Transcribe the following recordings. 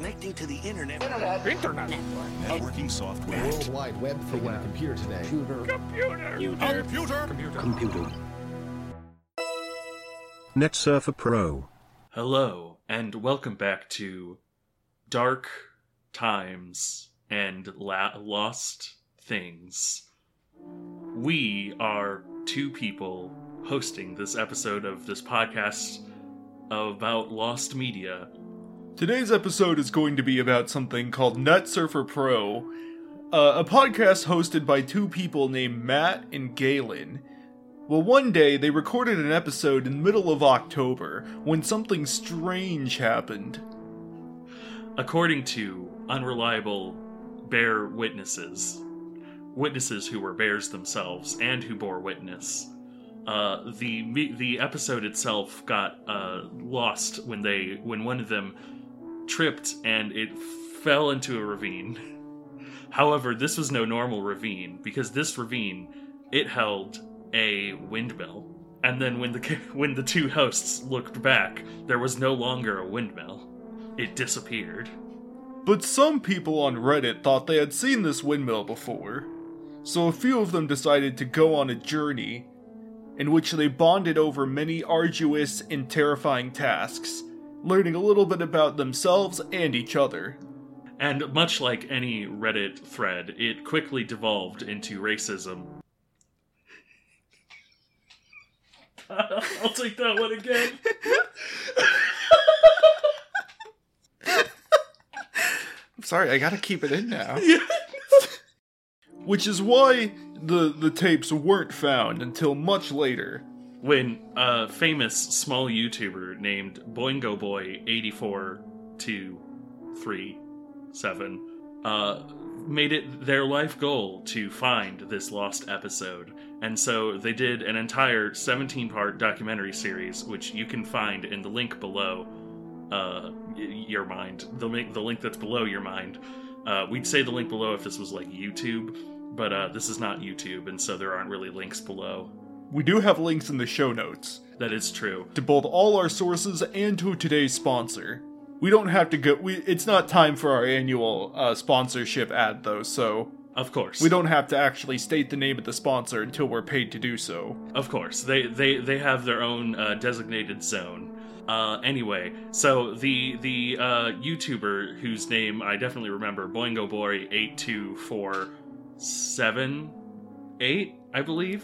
Connecting to the internet. Internet. Networking software. World Wide Web thing on a computer today. Computer. NetSurfer Pro. Hello, and welcome back to Dark Times and Lost Things. We are two people hosting this episode of this podcast about lost media. Today's episode is going to be about something called NetSurfer Pro, a podcast hosted by two people named Matt and Galen. Well, one day they recorded an episode in the middle of October when something strange happened. According to unreliable bear witnesses who were bears themselves and who bore witness, the episode itself got lost when one of them tripped and it fell into a ravine. However, this was no normal ravine, because this ravine, it held a windmill. And then when the two hosts looked back, there was no longer a windmill. It disappeared. But some people on Reddit thought they had seen this windmill before, so a few of them decided to go on a journey in which they bonded over many arduous and terrifying tasks, learning a little bit about themselves and each other. And much like any Reddit thread, it quickly devolved into racism. I'll take that one again. I'm sorry, I gotta keep it in now. Which is why the tapes weren't found until much later. When a famous small YouTuber named BoingoBoy84237 made it their life goal to find this lost episode. And so they did an entire 17-part documentary series, which you can find in the link below your mind. The link that's below your mind. We'd say the link below if this was like YouTube, but this is not YouTube, and so there aren't really links below. We do have links in the show notes. That is true. To both all our sources and to today's sponsor. We don't have to go... it's not time for our annual sponsorship ad, though, so... Of course. We don't have to actually state the name of the sponsor until we're paid to do so. Of course. They have their own designated zone. Anyway, so the YouTuber whose name I definitely remember, BoingoBoy82478, I believe?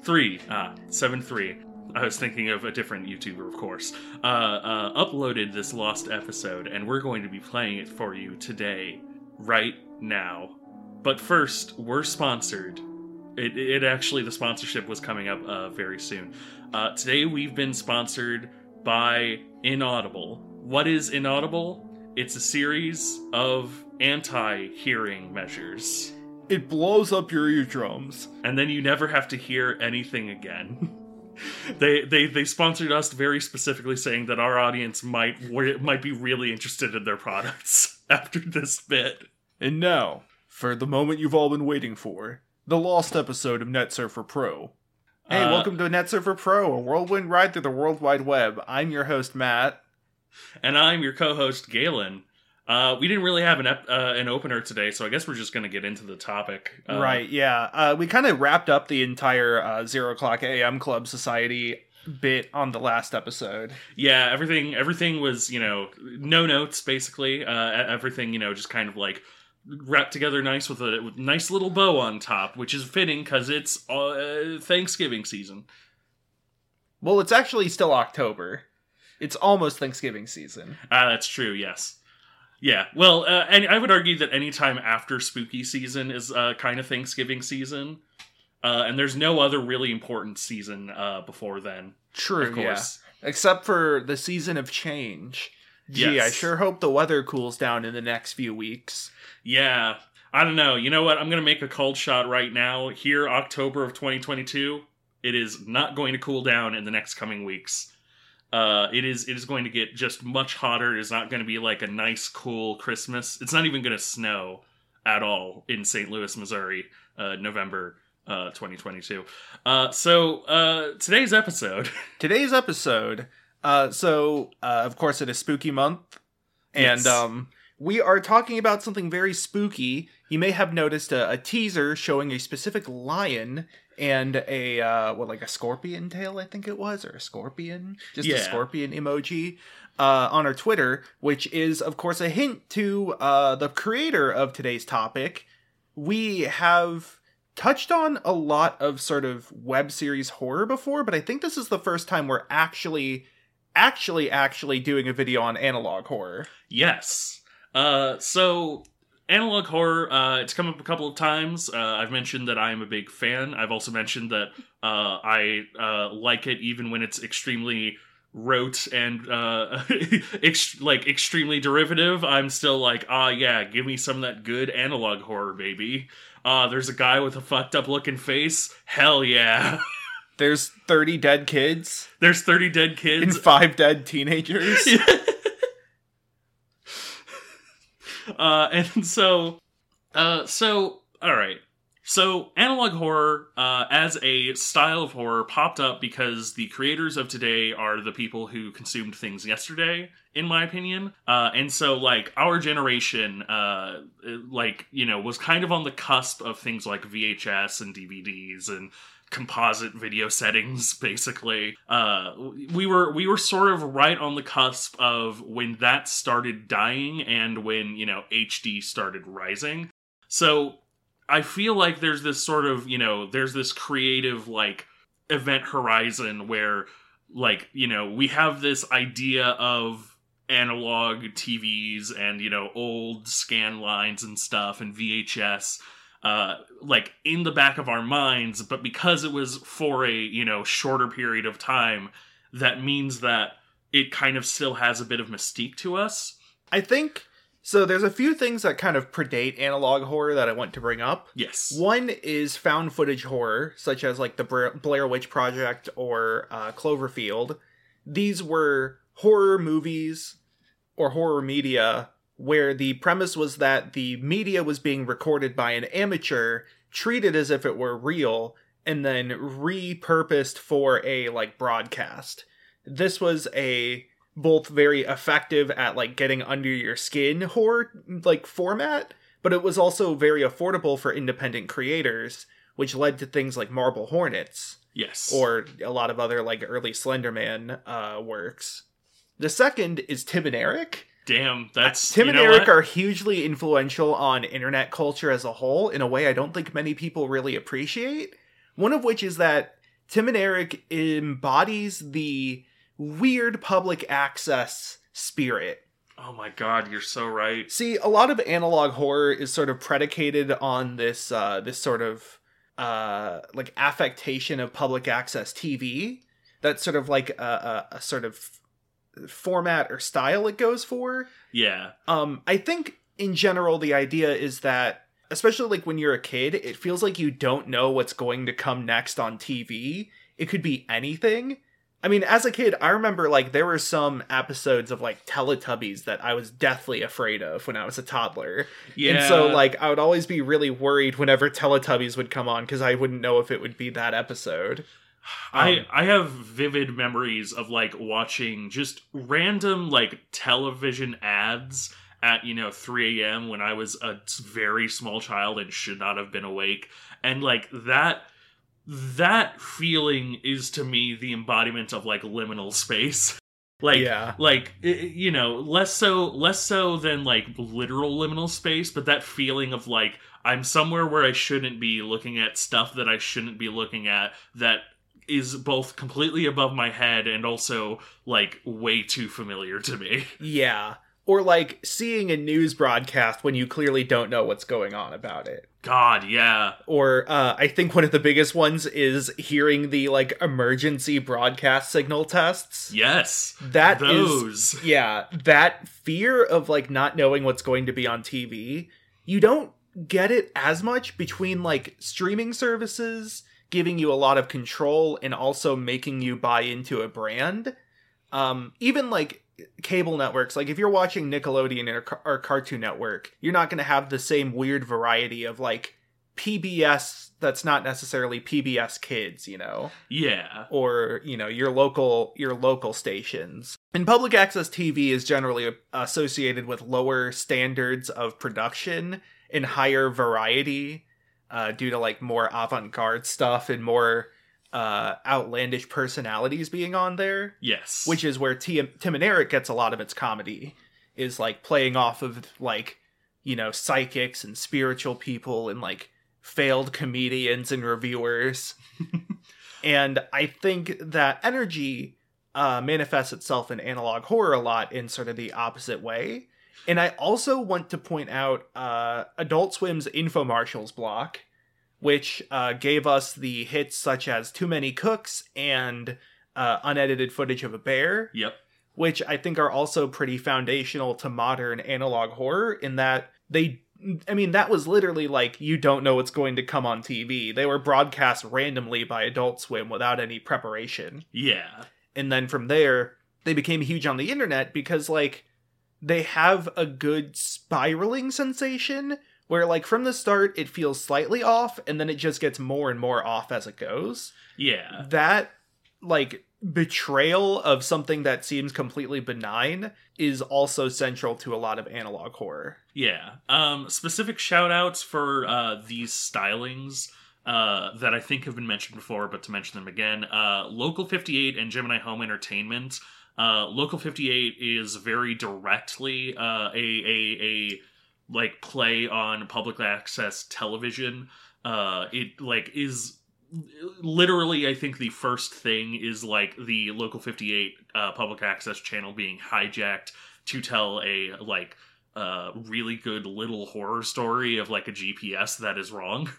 73. I was thinking of a different YouTuber, of course. Uploaded this lost episode, and we're going to be playing it for you today, right now. But first, we're sponsored. It actually, the sponsorship was coming up very soon. Today we've been sponsored by Inaudible. What is Inaudible? It's a series of anti-hearing measures. It blows up your eardrums. And then you never have to hear anything again. They sponsored us very specifically saying that our audience might be really interested in their products after this bit. And now, for the moment you've all been waiting for, the lost episode of NetSurfer Pro. Hey, welcome to NetSurfer Pro, a whirlwind ride through the World Wide Web. I'm your host, Matt. And I'm your co-host, Galen. We didn't really have an opener today, so I guess we're just going to get into the topic. Right, yeah. We kind of wrapped up the entire 0 o'clock a.m. Club Society bit on the last episode. Yeah, everything was, no notes, basically. Everything, just kind of like wrapped together nice with a nice little bow on top, which is fitting because it's Thanksgiving season. Well, it's actually still October. It's almost Thanksgiving season. That's true, yes. Yeah, well, and I would argue that any time after spooky season is kind of Thanksgiving season, and there's no other really important season before then. True, of course. Yeah. Except for the season of change. Gee, yes. I sure hope the weather cools down in the next few weeks. Yeah, I don't know. You know what? I'm going to make a cold shot right now. Here, October of 2022, it is not going to cool down in the next coming weeks. It is going to get just much hotter. It is not going to be like a nice, cool Christmas. It's not even going to snow at all in St. Louis, Missouri, November 2022. So today's episode. Of course, it is spooky month. And yes. we are talking about something very spooky. You may have noticed a teaser showing a specific lion and a, like a scorpion tail, I think it was, or a scorpion? Just a scorpion emoji on our Twitter, which is, of course, a hint to the creator of today's topic. We have touched on a lot of sort of web series horror before, but I think this is the first time we're actually doing a video on analog horror. Yes. So analog horror, it's come up a couple of times. I've mentioned that I am a big fan. I've also mentioned that I like it even when it's extremely rote and extremely derivative. I'm still like, yeah, give me some of that good analog horror, baby. There's a guy with a fucked up looking face. Hell yeah. There's 30 dead kids. There's 30 dead kids. And 5 dead teenagers. And so, all right. So, analog horror, as a style of horror, popped up because the creators of today are the people who consumed things yesterday, in my opinion. And so, like, our generation, was kind of on the cusp of things like VHS and DVDs and composite video settings, basically. We were sort of right on the cusp of when that started dying and when, HD started rising. So I feel like there's this sort of, there's this creative, like, event horizon where, like, we have this idea of analog TVs and, old scan lines and stuff and VHS, like, in the back of our minds, but because it was for a, shorter period of time, that means that it kind of still has a bit of mystique to us. I think, so there's a few things that kind of predate analog horror that I want to bring up. Yes. One is found footage horror, such as, like, the Blair Witch Project or Cloverfield. These were horror movies or horror media where the premise was that the media was being recorded by an amateur, treated as if it were real, and then repurposed for a, like, broadcast. This was a both very effective at, like, getting under your skin horror, like, format, but it was also very affordable for independent creators, which led to things like Marble Hornets. Yes. Or a lot of other, like, early Slenderman works. The second is Tim and Eric. Damn, that's... Tim and Eric are hugely influential on internet culture as a whole in a way I don't think many people really appreciate. One of which is that Tim and Eric embodies the weird public access spirit. Oh my god, you're so right. See, a lot of analog horror is sort of predicated on this sort of like affectation of public access TV. That's sort of like a sort of format or style it goes for. Yeah. I think in general the idea is that, especially like when you're a kid, it feels like you don't know what's going to come next on TV. It could be anything. I mean, as a kid, I remember, like, there were some episodes of, like, Teletubbies that I was deathly afraid of when I was a toddler. Yeah. And so, like, I would always be really worried whenever Teletubbies would come on, because I wouldn't know if it would be that episode. I have vivid memories of, like, watching just random, like, television ads at, 3 a.m. when I was a very small child and should not have been awake. And, like, that feeling is to me the embodiment of, like, liminal space. Like, yeah. Like, less so than, like, literal liminal space, but that feeling of, like, I'm somewhere where I shouldn't be looking at stuff that I shouldn't be looking at, that is both completely above my head and also, like, way too familiar to me. Yeah. Or, like, seeing a news broadcast when you clearly don't know what's going on about it. God, yeah. Or, I think one of the biggest ones is hearing the, like, emergency broadcast signal tests. Yes. Those. Yeah. That fear of, like, not knowing what's going to be on TV, you don't get it as much between, like, streaming services giving you a lot of control and also making you buy into a brand. Even, like, cable networks, like if you're watching Nickelodeon or Cartoon Network, you're not going to have the same weird variety of, like, PBS that's not necessarily PBS Kids, Yeah. or, your local stations. And public access TV is generally associated with lower standards of production and higher variety, due to like more avant-garde stuff and more outlandish personalities being on there. Yes. Which is where Tim and Eric gets a lot of its comedy, is like playing off of like, psychics and spiritual people and like failed comedians and reviewers. And I think that energy manifests itself in analog horror a lot in sort of the opposite way. And I also want to point out Adult Swim's Infomercials block, which gave us the hits such as Too Many Cooks and unedited footage of a bear. Yep. Which I think are also pretty foundational to modern analog horror in that that was literally like, you don't know what's going to come on TV. They were broadcast randomly by Adult Swim without any preparation. Yeah. And then from there, they became huge on the internet because, like, they have a good spiraling sensation where, like, from the start, it feels slightly off, and then it just gets more and more off as it goes. Yeah. That, like, betrayal of something that seems completely benign is also central to a lot of analog horror. Yeah. Specific shout-outs for these stylings that I think have been mentioned before, but to mention them again. Local 58 and Gemini Home Entertainment. Local 58 is very directly a like play on public access television. It like is literally, I think the first thing is like the Local 58 public access channel being hijacked to tell a like really good little horror story of like a GPS that is wrong.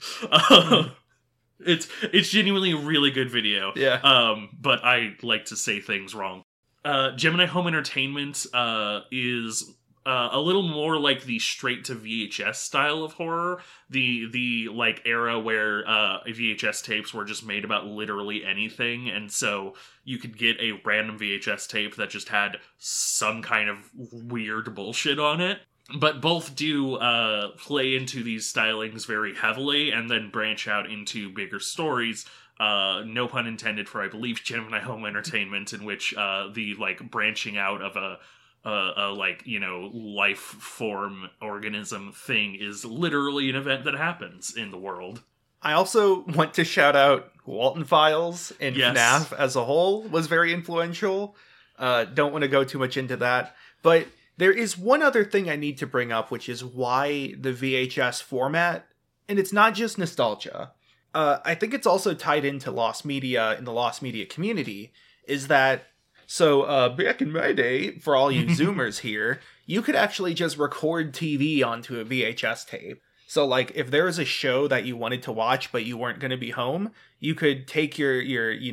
It's genuinely a really good video. Yeah. But I like to say things wrong. Gemini Home Entertainment is a little more like the straight to VHS style of horror, the like era where VHS tapes were just made about literally anything, and so you could get a random VHS tape that just had some kind of weird bullshit on it. But both do play into these stylings very heavily and then branch out into bigger stories. No pun intended for, I believe, Gemini Home Entertainment, in which the like branching out of a like, life form organism thing is literally an event that happens in the world. I also want to shout out Walton Files and Yes. FNAF as a whole was very influential. Don't want to go too much into that, but there is one other thing I need to bring up, which is why the VHS format, and it's not just nostalgia. I think it's also tied into lost media in the lost media community, is that, so back in my day, for all you Zoomers here, you could actually just record TV onto a VHS tape. So, like, if there was a show that you wanted to watch but you weren't going to be home, you could take your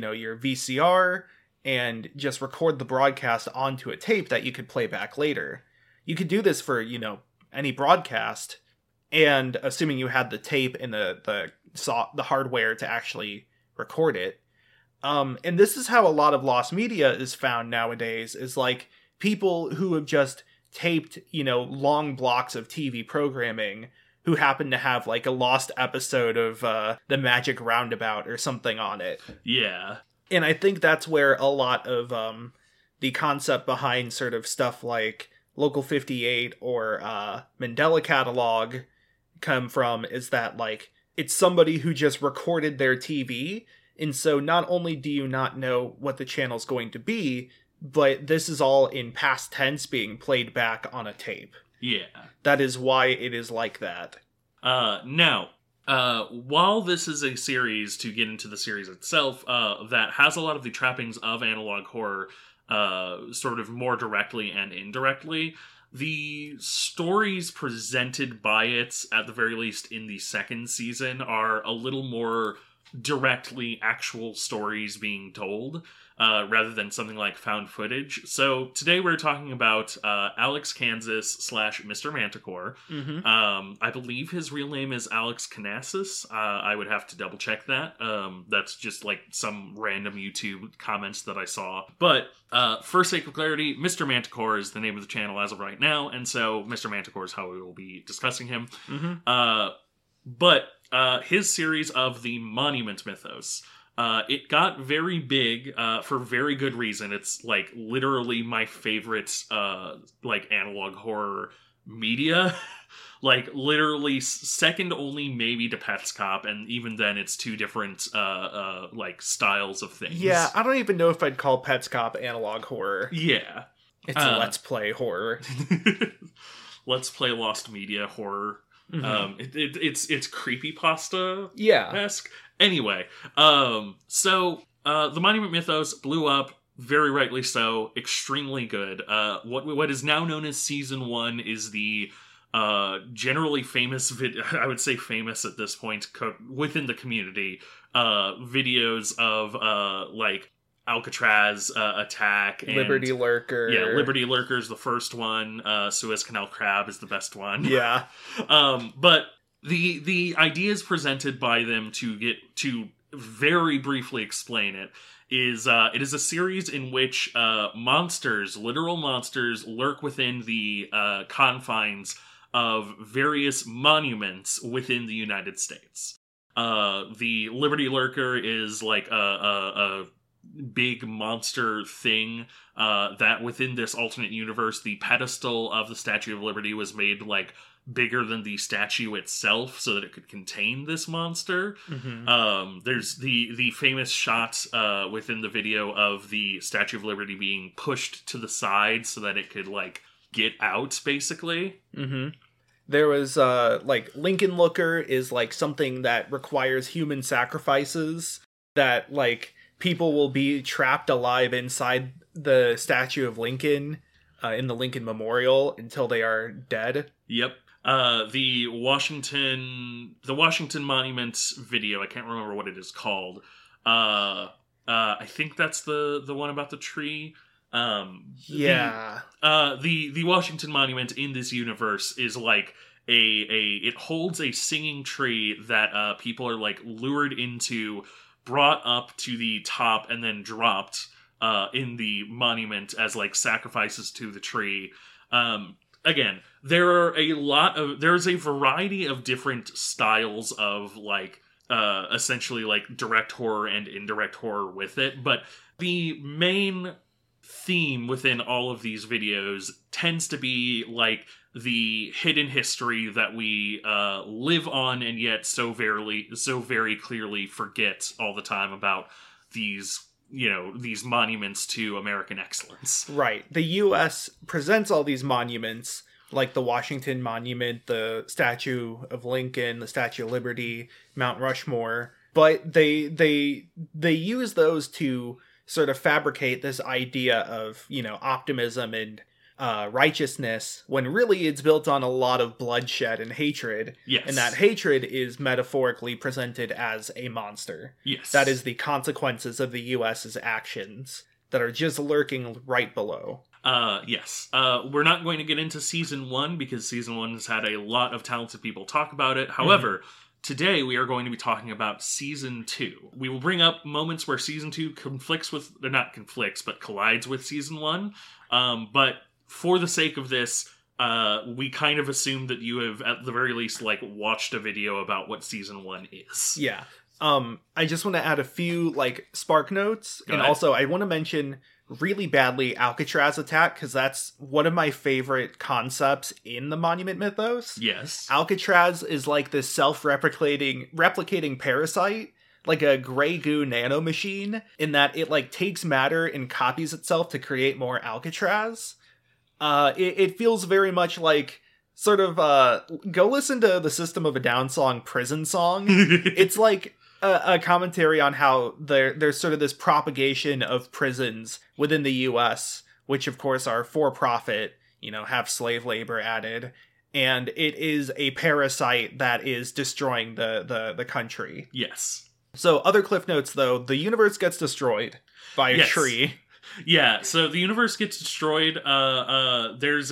VCR and just record the broadcast onto a tape that you could play back later. You could do this for, any broadcast, and assuming you had the tape and the hardware to actually record it. And this is how a lot of lost media is found nowadays, is like people who have just taped, long blocks of TV programming who happen to have like a lost episode of The Magic Roundabout or something on it. Yeah. And I think that's where a lot of the concept behind sort of stuff like Local 58 or Mandela Catalog come from, is that like it's somebody who just recorded their TV, and so not only do you not know what the channel's going to be, but this is all in past tense being played back on a tape. Yeah. That is why it is like that. Now, while this is a series, to get into the series itself, that has a lot of the trappings of analog horror, sort of more directly and indirectly, the stories presented by it, at the very least in the second season, are a little more directly actual stories being told, rather than something like found footage. So today we're talking about Alex Kansas / Mr. Manticore. Mm-hmm. I believe his real name is Alex Canassis. I would have to double check that. That's just like some random YouTube comments that I saw. But for sake of clarity, Mr. Manticore is the name of the channel as of right now, and so Mr. Manticore is how we will be discussing him. Mm-hmm. But his series of the Monument Mythos, it got very big for very good reason. It's like literally my favorite like analog horror media. Like literally second only maybe to Pets Cop, and even then it's two different like styles of things. Yeah, I don't even know if I'd call Pets Cop analog horror. Yeah. It's a Let's Play horror. Let's Play Lost Media horror. Mm-hmm. It's creepypasta Yeah. esque. Anyway, so the Monument Mythos blew up, very rightly so, extremely good. What is now known as Season 1 is the generally famous I would say famous at this point within the community videos of like Alcatraz attack and Liberty Lurker. Yeah, Liberty Lurker is the first one. Suez Canal Crab is the best one. Yeah. But the ideas presented by them to very briefly explain it is it is a series in which monsters, literal monsters, lurk within the confines of various monuments within the United States. The Liberty Lurker is like a big monster thing that within this alternate universe, the pedestal of the Statue of Liberty was made like bigger than the statue itself so that it could contain this monster. Mm-hmm. There's the famous shot within the video of the Statue of Liberty being pushed to the side so that it could like get out, basically. Mm-hmm. There was like Lincoln Looker is like something that requires human sacrifices, that like people will be trapped alive inside the statue of Lincoln in the Lincoln Memorial until they are dead. Yep. The Washington Monument video, I can't remember what it is called. I think that's the one about the tree. Yeah. The Washington Monument in this universe is like it holds a singing tree that people are like lured into, brought up to the top, and then dropped in the monument as like sacrifices to the tree. Again, there's a variety of different styles of like essentially like direct horror and indirect horror with it, but the main theme within all of these videos tends to be like the hidden history that we live on and yet so very clearly forget all the time about these monuments to American excellence. Right. The U.S. presents all these monuments, like the Washington Monument, the Statue of Lincoln, the Statue of Liberty, Mount Rushmore, but they use those to sort of fabricate this idea of, optimism and righteousness, when really it's built on a lot of bloodshed and hatred. Yes. And that hatred is metaphorically presented as a monster. Yes. That is the consequences of the U.S.'s actions that are just lurking right below. Yes. We're not going to get into Season 1 because Season 1 has had a lot of talented people talk about it. However, today we are going to be talking about Season 2. We will bring up moments where Season 2 collides with Season 1. But for the sake of this, we kind of assume that you have at the very least like watched a video about what Season 1 is. Yeah. I just want to add a few like spark notes. Go and ahead. Also I want to mention really badly Alcatraz Attack, because that's one of my favorite concepts in the Monument Mythos. Yes. Alcatraz is like this replicating parasite, like a gray goo nano machine, in that it like takes matter and copies itself to create more Alcatraz. It feels very much like sort of go listen to the System of a Down song Prison Song. It's like a commentary on how there's sort of this propagation of prisons within the US, which of course are for profit, have slave labor added, and it is a parasite that is destroying the country. Yes. So other cliff notes though, the universe gets destroyed by a tree. Yeah, so the universe gets destroyed. There's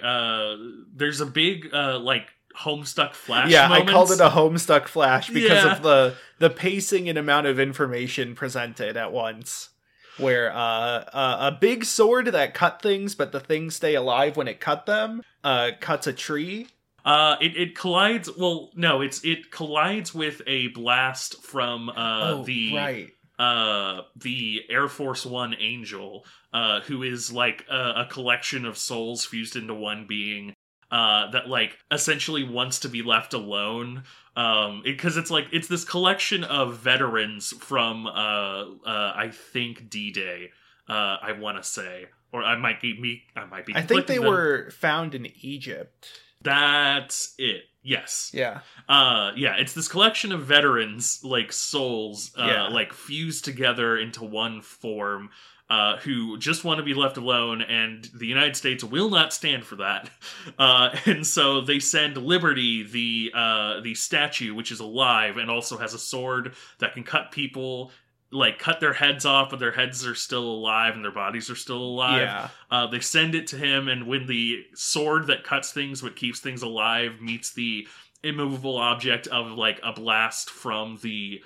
a big like Homestuck flash. Yeah, moment. I called it a Homestuck flash because Yeah. of the pacing and amount of information presented at once. Where a big sword that cut things, but the things stay alive when it cut them, cuts a tree. It collides. Well, no, it collides with a blast from right. the Air Force One Angel, who is like a collection of souls fused into one being, that like essentially wants to be left alone. Because it's this collection of veterans from I think D-Day. I want to say, or I might be. I think they were found in Egypt. That's it. Yes. Yeah. Yeah, it's this collection of veterans, like souls, Yeah. like fused together into one form, who just want to be left alone, and the United States will not stand for that. And so they send Liberty, the statue, which is alive and also has a sword that can cut people, like cut their heads off, but their heads are still alive and their bodies are still alive. Yeah. They send it to him, and when the sword that cuts things but keeps things alive meets the immovable object of like a blast from the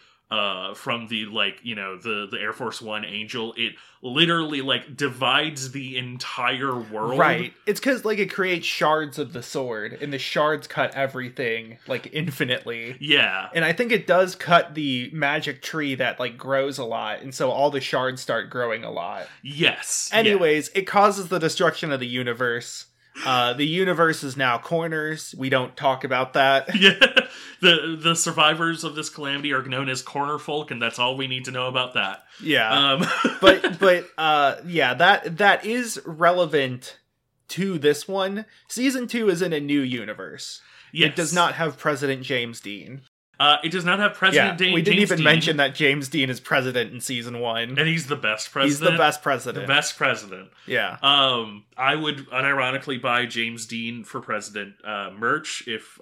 like, you know, the Air Force One Angel, it literally like divides the entire world. Right. It's because like it creates shards of the sword, and the shards cut everything like infinitely. Yeah. And I think it does cut the magic tree that like grows a lot, and so all the shards start growing a lot. Yes. Anyways, it causes the destruction of the universe. The universe is now corners. We don't talk about that. Yeah. The survivors of this calamity are known as corner folk, and that's all we need to know about that. Yeah. But yeah, that is relevant to this one. Season 2 is in a new universe. Yes. It does not have President James Dean. It does not have President We didn't James even Dean, mention that James Dean is president in season 1. and he's the best He's president. the best president. The best president. Yeah. I would unironically buy James Dean for president merch if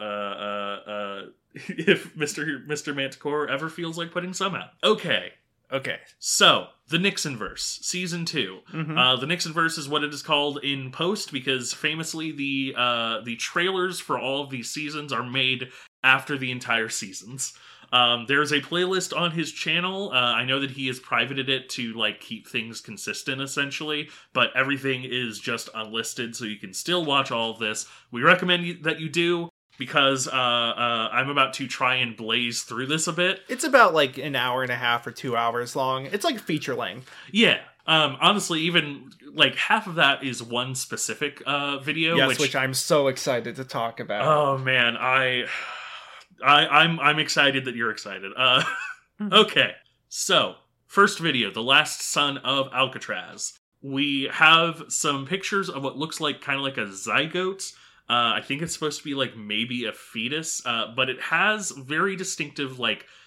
Mr. Manticore ever feels like putting some out. Okay. So, the Nixonverse, Season 2. Mhm. The Nixonverse is what it is called in post, because famously the trailers for all of these seasons are made after the entire seasons. There's a playlist on his channel. I know that he has privated it to like keep things consistent, essentially, but everything is just unlisted, so you can still watch all of this. We recommend that you do, because I'm about to try and blaze through this a bit. It's about like an hour and a half or 2 hours long. It's like feature length. Yeah. Honestly, even like half of that is one specific video. Yes, which I'm so excited to talk about. Oh man, I'm excited that you're excited. Okay, so first video, The Last Son of Alcatraz. We have some pictures of what looks like kind of like a zygote. I think it's supposed to be like maybe a fetus, but it has very distinctive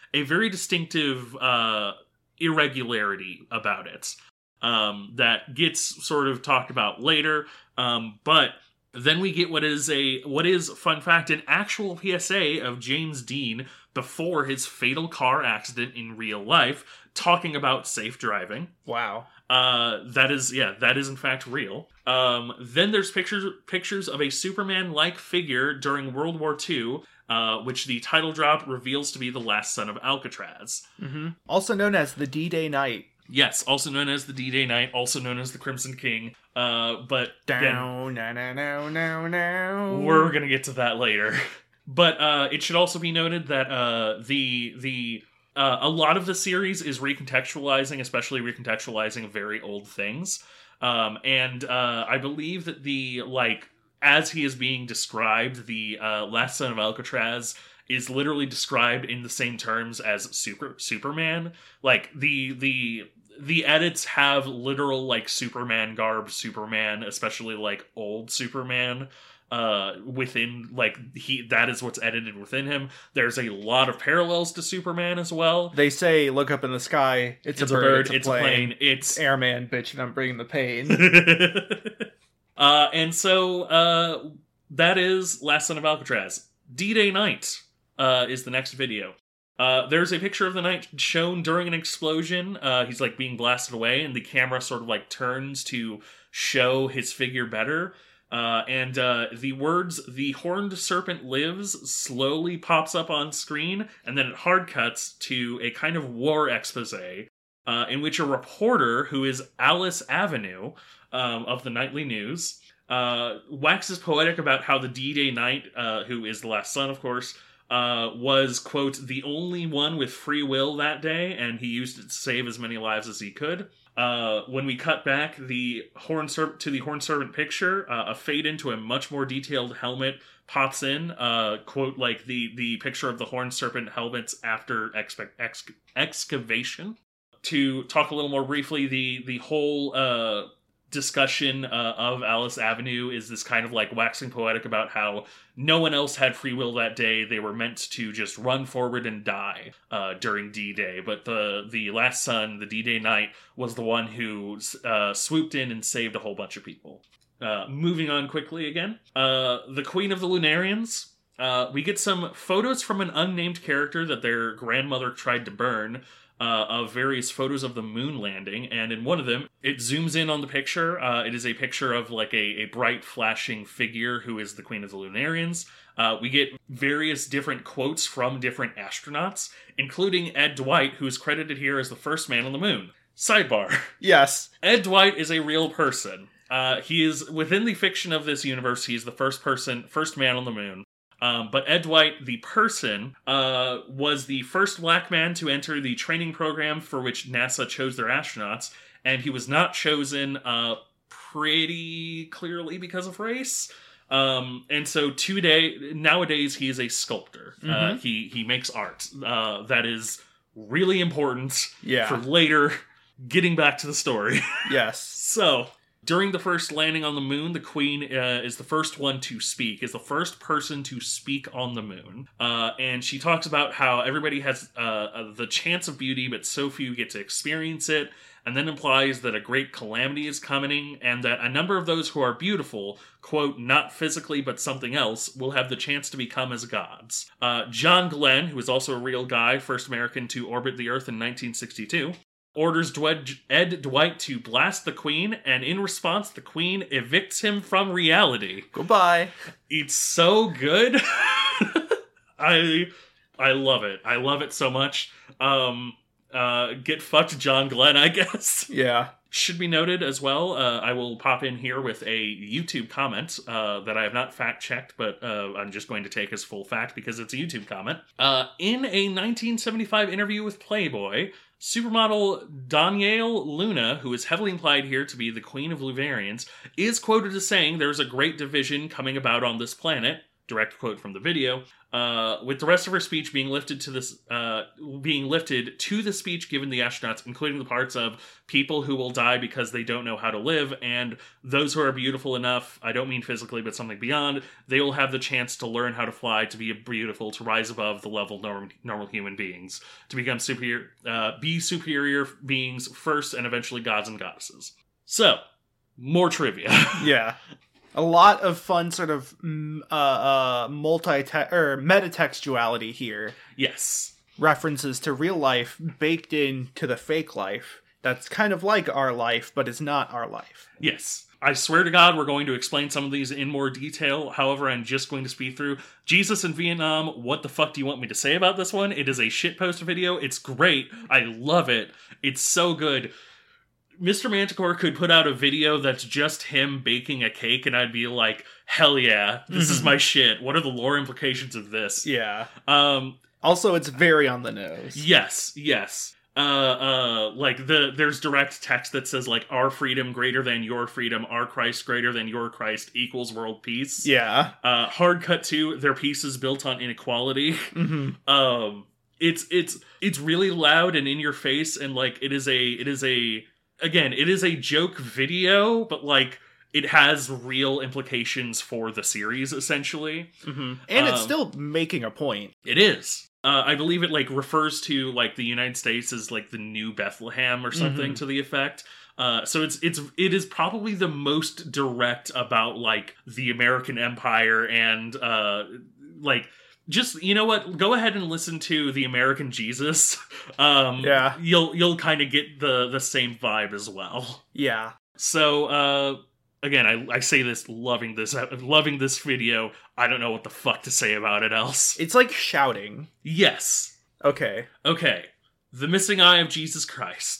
irregularity about it. That gets sort of talked about later, but then we get what is fun fact, an actual PSA of James Dean before his fatal car accident in real life, talking about safe driving. Wow. That is in fact real. Then there's pictures of a Superman-like figure during World War II, which the title drop reveals to be the last son of Alcatraz. Mm-hmm. Also known as the D-Day Night. Yes, also known as the D-Day Night, also known as the Crimson King. But Down, no. We're gonna get to that later. But it should also be noted that a lot of the series is recontextualizing, especially recontextualizing very old things. And I believe that as he is being described, the Last Son of Alcatraz is literally described in the same terms as Superman. Like the edits have literal like Superman garb Superman, especially like old Superman. Within that is what's edited within him. There's a lot of parallels to Superman as well. They say, look up in the sky. It's a bird. It's a plane. It's airman, bitch, and I'm bringing the pain. And so that is Last Son of Alcatraz. D-Day Night is the next video. There's a picture of the night shown during an explosion. He's like being blasted away, and the camera sort of like turns to show his figure better. And the words, "The horned serpent lives," slowly pops up on screen, and then it hard cuts to a kind of war expose, in which a reporter, who is Alice Avenue, of the Nightly News, waxes poetic about how the D-Day Knight, who is the last son, of course, was, quote, the only one with free will that day, and he used it to save as many lives as he could. When we cut back to the Horn Serpent picture, a fade into a much more detailed helmet pops in, quote, like the picture of the Horn Serpent helmets after excavation. To talk a little more briefly, the whole discussion of Alice Avenue is this kind of like waxing poetic about how no one else had free will that day. They were meant to just run forward and die during D-Day. But the last son, the D-Day Knight, was the one who swooped in and saved a whole bunch of people. Moving on quickly again. The Queen of the Lunarians. We get some photos from an unnamed character that their grandmother tried to burn, of various photos of the moon landing, and in one of them, it zooms in on the picture. It is a picture of like a bright flashing figure who is the Queen of the Lunarians. We get various different quotes from different astronauts, including Ed Dwight, who is credited here as the first man on the moon. Sidebar. Yes. Ed Dwight is a real person. He is, within the fiction of this universe, he is the first man on the moon. But Ed Dwight, the person, was the first black man to enter the training program for which NASA chose their astronauts, and he was not chosen pretty clearly because of race. And so nowadays he is a sculptor. Mm-hmm. He makes art that is really important for Yeah. later getting back to the story. Yes. So, during the first landing on the moon, the Queen is the first one to speak, is the first person to speak on the moon. And she talks about how everybody has the chance of beauty, but so few get to experience it, and then implies that a great calamity is coming, and that a number of those who are beautiful, quote, not physically but something else, will have the chance to become as gods. John Glenn, who is also a real guy, first American to orbit the Earth in 1962, orders Ed Dwight to blast the Queen, and in response, the Queen evicts him from reality. Goodbye. It's so good. I love it. I love it so much. Get fucked, John Glenn, I guess. Yeah. Should be noted as well, I will pop in here with a YouTube comment that I have not fact-checked, but I'm just going to take as full fact because it's a YouTube comment. In a 1975 interview with Playboy, supermodel Danielle Luna, who is heavily implied here to be the Queen of Luvarians, is quoted as saying there's a great division coming about on this planet, direct quote from the video, with the rest of her speech being lifted to the speech given the astronauts, including the parts of people who will die because they don't know how to live, and those who are beautiful enough, I don't mean physically, but something beyond, they will have the chance to learn how to fly, to be beautiful, to rise above the level of normal human beings, to become superior beings first, and eventually gods and goddesses. So, more trivia. Yeah. A lot of fun sort of metatextuality here. Yes. References to real life baked into the fake life. That's kind of like our life, but it's not our life. Yes. I swear to God, we're going to explain some of these in more detail. However, I'm just going to speed through. Jesus in Vietnam, what the fuck do you want me to say about this one? It is a shitpost video. It's great. I love it. It's so good. Mr. Manticore could put out a video that's just him baking a cake, and I'd be like, hell yeah, this is my shit. What are the lore implications of this? Yeah. Also, it's very on the nose. Yes. There's direct text that says, like, our freedom greater than your freedom, our Christ greater than your Christ equals world peace. Yeah. Hard cut to their peace is built on inequality. Mm-hmm. It's really loud and in your face, and like it is a joke video, but like it has real implications for the series, essentially. Mm-hmm. And it's still making a point. It is. I believe it like refers to like the United States as like the new Bethlehem or something to the effect. So it is probably the most direct about like the American Empire and like just, you know what, go ahead and listen to The American Jesus. Yeah. You'll kind of get the same vibe as well. Yeah. So again, I say this loving this video. I don't know what the fuck to say about it else. It's like shouting. Yes. Okay. The missing eye of Jesus Christ.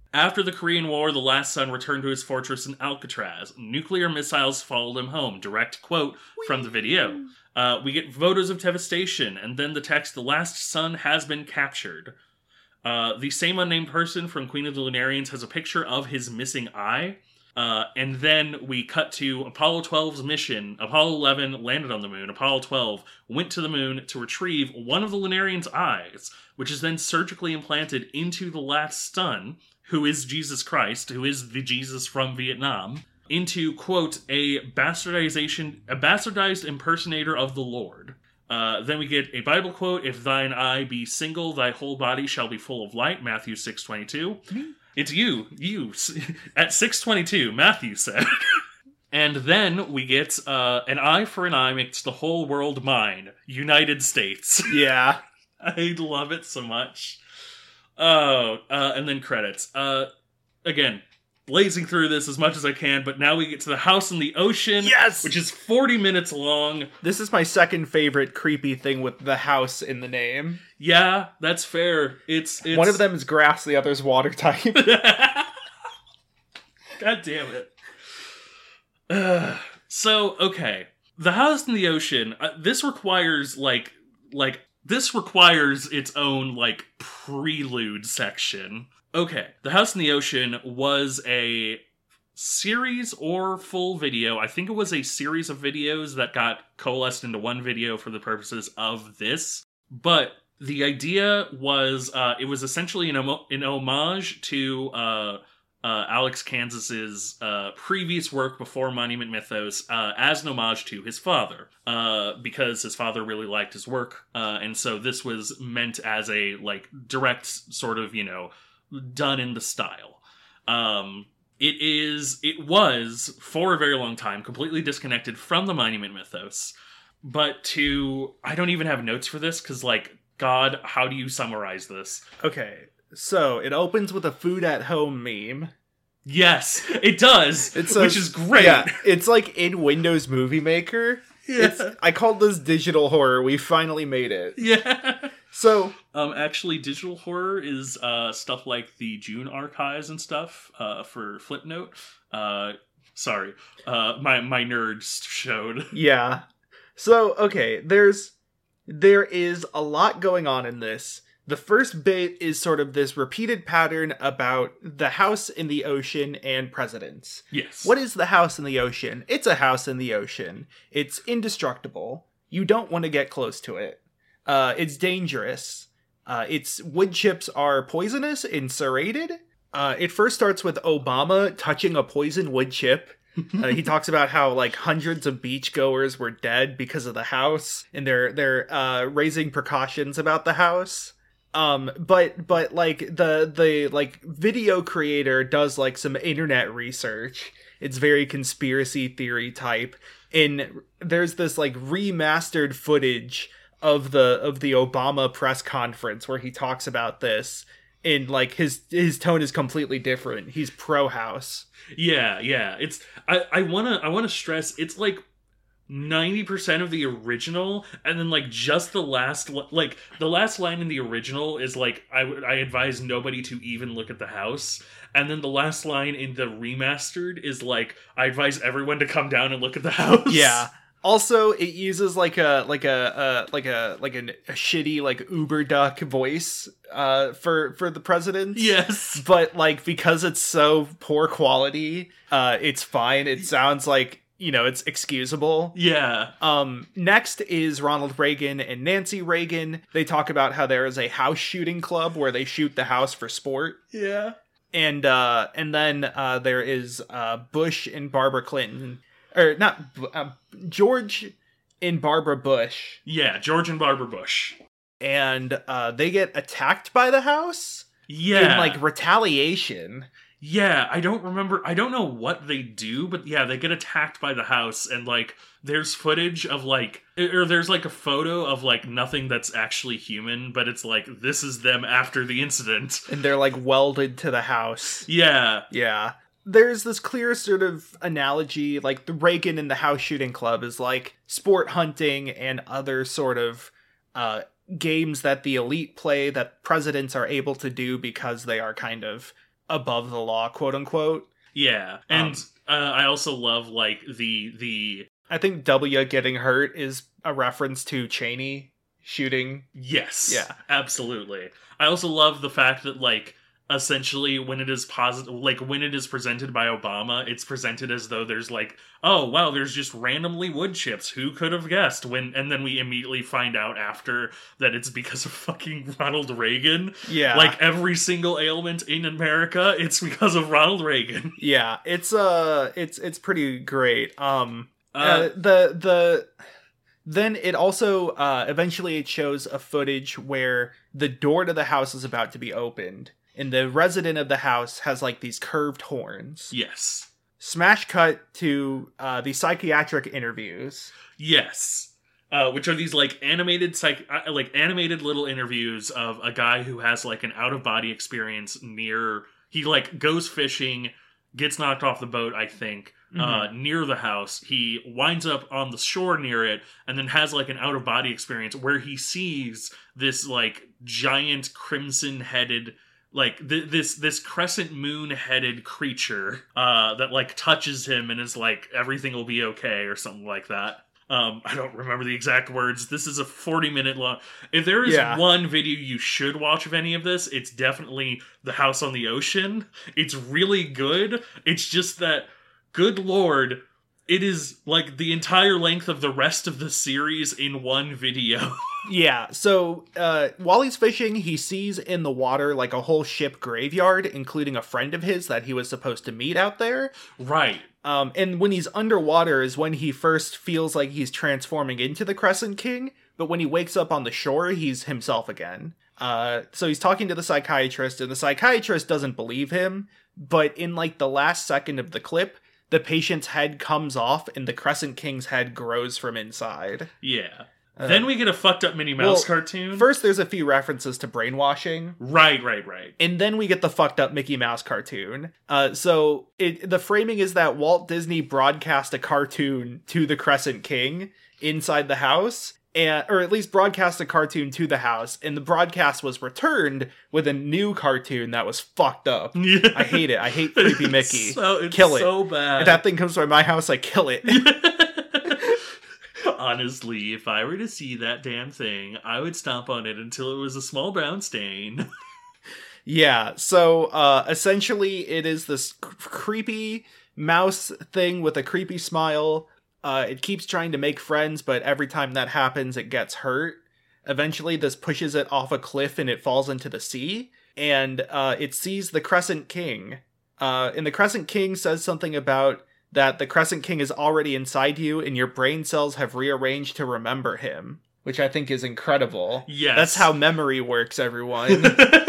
After the Korean War, the last son returned to his fortress in Alcatraz. Nuclear missiles followed him home. Direct quote from the video. We get photos of devastation, and then the text, "The last son has been captured." The same unnamed person from Queen of the Lunarians has a picture of his missing eye. And then we cut to Apollo 12's mission. Apollo 11 landed on the moon. Apollo 12 went to the moon to retrieve one of the Lunarians' eyes, which is then surgically implanted into the last son, who is Jesus Christ, who is the Jesus from Vietnam, into, quote, a bastardized impersonator of the Lord. Then we get a Bible quote, "If thine eye be single, thy whole body shall be full of light," Matthew 6:22. It's you, at 6:22, Matthew said. And then we get an eye for an eye makes the whole world mine, United States. Yeah. I love it so much. Oh, and then credits. Again, blazing through this as much as I can, but now we get to the house in the ocean. Yes! Which is 40 minutes long. This is my second favorite creepy thing with the house in the name. Yeah, that's fair. It's One of them is grass, the other's water type. God damn it. So, okay. The house in the ocean, this requires, this requires its own, prelude section. Okay, The House in the Ocean was a series or full video. I think it was a series of videos that got coalesced into one video for the purposes of this. But the idea was, it was essentially an homage to Alex Kansas's previous work before Monument Mythos, as an homage to his father, because his father really liked his work, and so this was meant as a direct sort of done in the style. It was for a very long time completely disconnected from the Monument Mythos, but I don't even have notes for this because God, how do you summarize this? Okay, so it opens with a food at home meme. Yes, it does, which is great. Yeah, it's in Windows Movie Maker. Yeah. I called this digital horror. We finally made it. Yeah. So, actually, digital horror is stuff like the June archives and stuff for Flipnote. Sorry, my nerds showed. Yeah. So, okay, there is a lot going on in this. The first bit is sort of this repeated pattern about the house in the ocean and presidents. Yes. What is the house in the ocean? It's a house in the ocean. It's indestructible. You don't want to get close to it. It's dangerous. Its wood chips are poisonous and serrated. It first starts with Obama touching a poisoned wood chip. He talks about how hundreds of beachgoers were dead because of the house, and they're raising precautions about the house. But the video creator does some internet research. It's very conspiracy theory type, and there's this remastered footage of the Obama press conference where he talks about this, and his tone is completely different. He's pro house. Yeah. It's I wanna stress it's 90% of the original, and then just the last the last line in the original is I advise nobody to even look at the house, and then the last line in the remastered is I advise everyone to come down and look at the house. Yeah. Also, it uses a shitty Uber duck voice for the president. Yes, but because it's so poor quality, it's fine. It sounds it's excusable. Yeah. Next is Ronald Reagan and Nancy Reagan. They talk about how there is a house shooting club where they shoot the house for sport. Yeah. And then there is Bush and Barbara Clinton. Or not, George and Barbara Bush. Yeah, George and Barbara Bush. And they get attacked by the house? Yeah. In retaliation. Yeah, I don't know what they do, but yeah, they get attacked by the house, and there's footage of or there's a photo of nothing that's actually human, but it's this is them after the incident. And they're welded to the house. Yeah. Yeah. There's this clear sort of analogy, the Reagan and the house shooting club is sport hunting and other sort of games that the elite play that presidents are able to do because they are kind of above the law, quote unquote. Yeah, and I also love like the I think W getting hurt is a reference to Cheney shooting. yes, Yeah. absolutely. I also love the fact that like essentially when it is positive, like when it is presented by Obama, it's presented as though there's like, oh wow, there's just randomly wood chips. Who could have guessed? And then we immediately find out after that it's because of fucking Ronald Reagan. Yeah. Like every single ailment in America, it's because of Ronald Reagan. Yeah, it's pretty great. Then it also eventually it shows a footage where the door to the house is about to be opened, and the resident of the house has like these curved horns. Yes. Smash cut to the psychiatric interviews. Yes. Which are these like animated animated little interviews of a guy who has like an out of body experience near. He like goes fishing, gets knocked off the boat, I think, near the house. He winds up on the shore near it, and then has like an out of body experience where he sees this like giant crimson headed. Like this crescent moon headed creature that like touches him and is like everything will be okay or something like that. I don't remember the exact words. This is a 40-minute long. If there is one video you should watch of any of this, it's definitely The House on the Ocean. It's really good. It's just that, good lord, it is like the entire length of the rest of the series in one video. Yeah, so while he's fishing, he sees in the water like a whole ship graveyard, including a friend of his that he was supposed to meet out there. Right. And when he's underwater is when he first feels like he's transforming into the Crescent King, but when he wakes up on the shore, he's himself again. So he's talking to the psychiatrist, and the psychiatrist doesn't believe him, but in like the last second of the clip, the patient's head comes off and the Crescent King's head grows from inside. Yeah. Then we get a fucked up Minnie Mouse cartoon. First, there's a few references to brainwashing. Right. And then we get the fucked up Mickey Mouse cartoon. So the framing is that Walt Disney broadcast a cartoon to the Crescent King inside the house, or at least broadcast a cartoon to the house, and the broadcast was returned with a new cartoon that was fucked up. Yeah. I hate it. I hate Creepy Mickey. It's kill it. so bad. If that thing comes by my house, I kill it. Honestly, if I were to see that damn thing, I would stomp on it until it was a small brown stain. Yeah, so essentially it is this creepy mouse thing with a creepy smile. It keeps trying to make friends, but every time that happens, it gets hurt. Eventually, this pushes it off a cliff and it falls into the sea. And it sees the Crescent King. And the Crescent King says something about that the Crescent King is already inside you and your brain cells have rearranged to remember him, which I think is incredible. Yes. That's how memory works, everyone.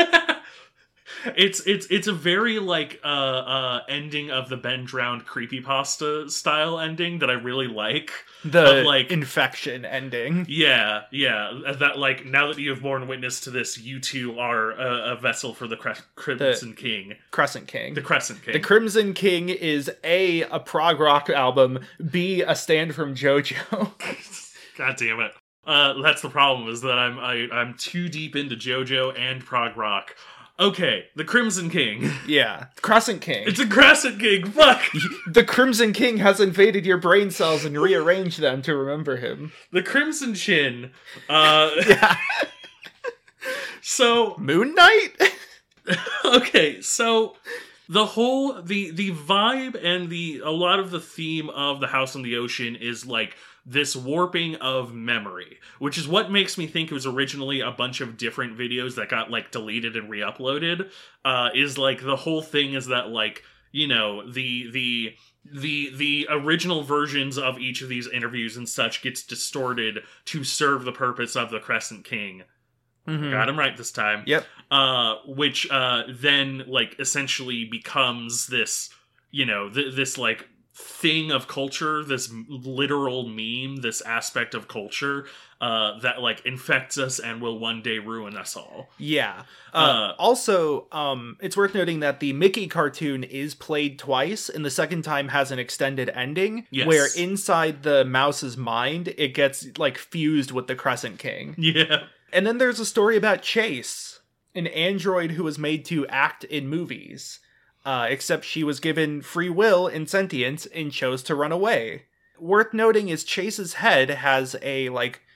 It's a very like ending of the Ben Drowned creepypasta style ending that I really like. The like infection ending. Yeah. That like now that you have borne witness to this, you too are a vessel for the Crimson King. Crescent King. The Crescent King. The Crimson King is a prog rock album, B, a stand from JoJo. God damn it. That's the problem, is that I'm too deep into JoJo and prog rock. Okay, the Crimson King. Yeah, Crescent King. It's a Crescent King, fuck! The Crimson King has invaded your brain cells and rearranged them to remember him. The Crimson Chin. Yeah. So... Moon Knight? Okay, so... The whole, the vibe and a lot of the theme of The House on the Ocean is like this warping of memory, which is what makes me think it was originally a bunch of different videos that got like deleted and re-uploaded. Is like the whole thing is that like, you know, the original versions of each of these interviews and such gets distorted to serve the purpose of the Crescent King. Mm-hmm. Got him right this time. Yep. Which then like essentially becomes this, you know, this like thing of culture, this literal meme, this aspect of culture that like infects us and will one day ruin us all. Yeah. Also, it's worth noting that the Mickey cartoon is played twice, and the second time has an extended ending, yes, where inside the mouse's mind, it gets like fused with the Crescent King. Yeah. And then there's a story about Chase, an android who was made to act in movies. except she was given free will and sentience and chose to run away. Worth noting is Chase's head has a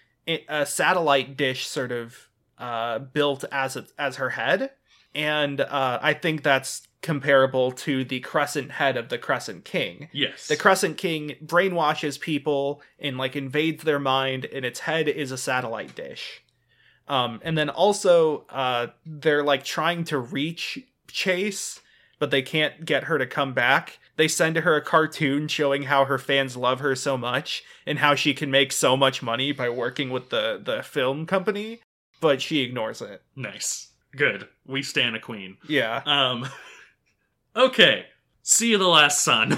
satellite dish sort of built as her head, and I think that's comparable to the crescent head of the Crescent King. Yes. The Crescent King brainwashes people and invades their mind, and its head is a satellite dish. And then also they're trying to reach Chase, but they can't get her to come back. They send her a cartoon showing how her fans love her so much and how she can make so much money by working with the film company, but she ignores it. Nice. Good. We stan a queen. Yeah. Okay. See the Last Son.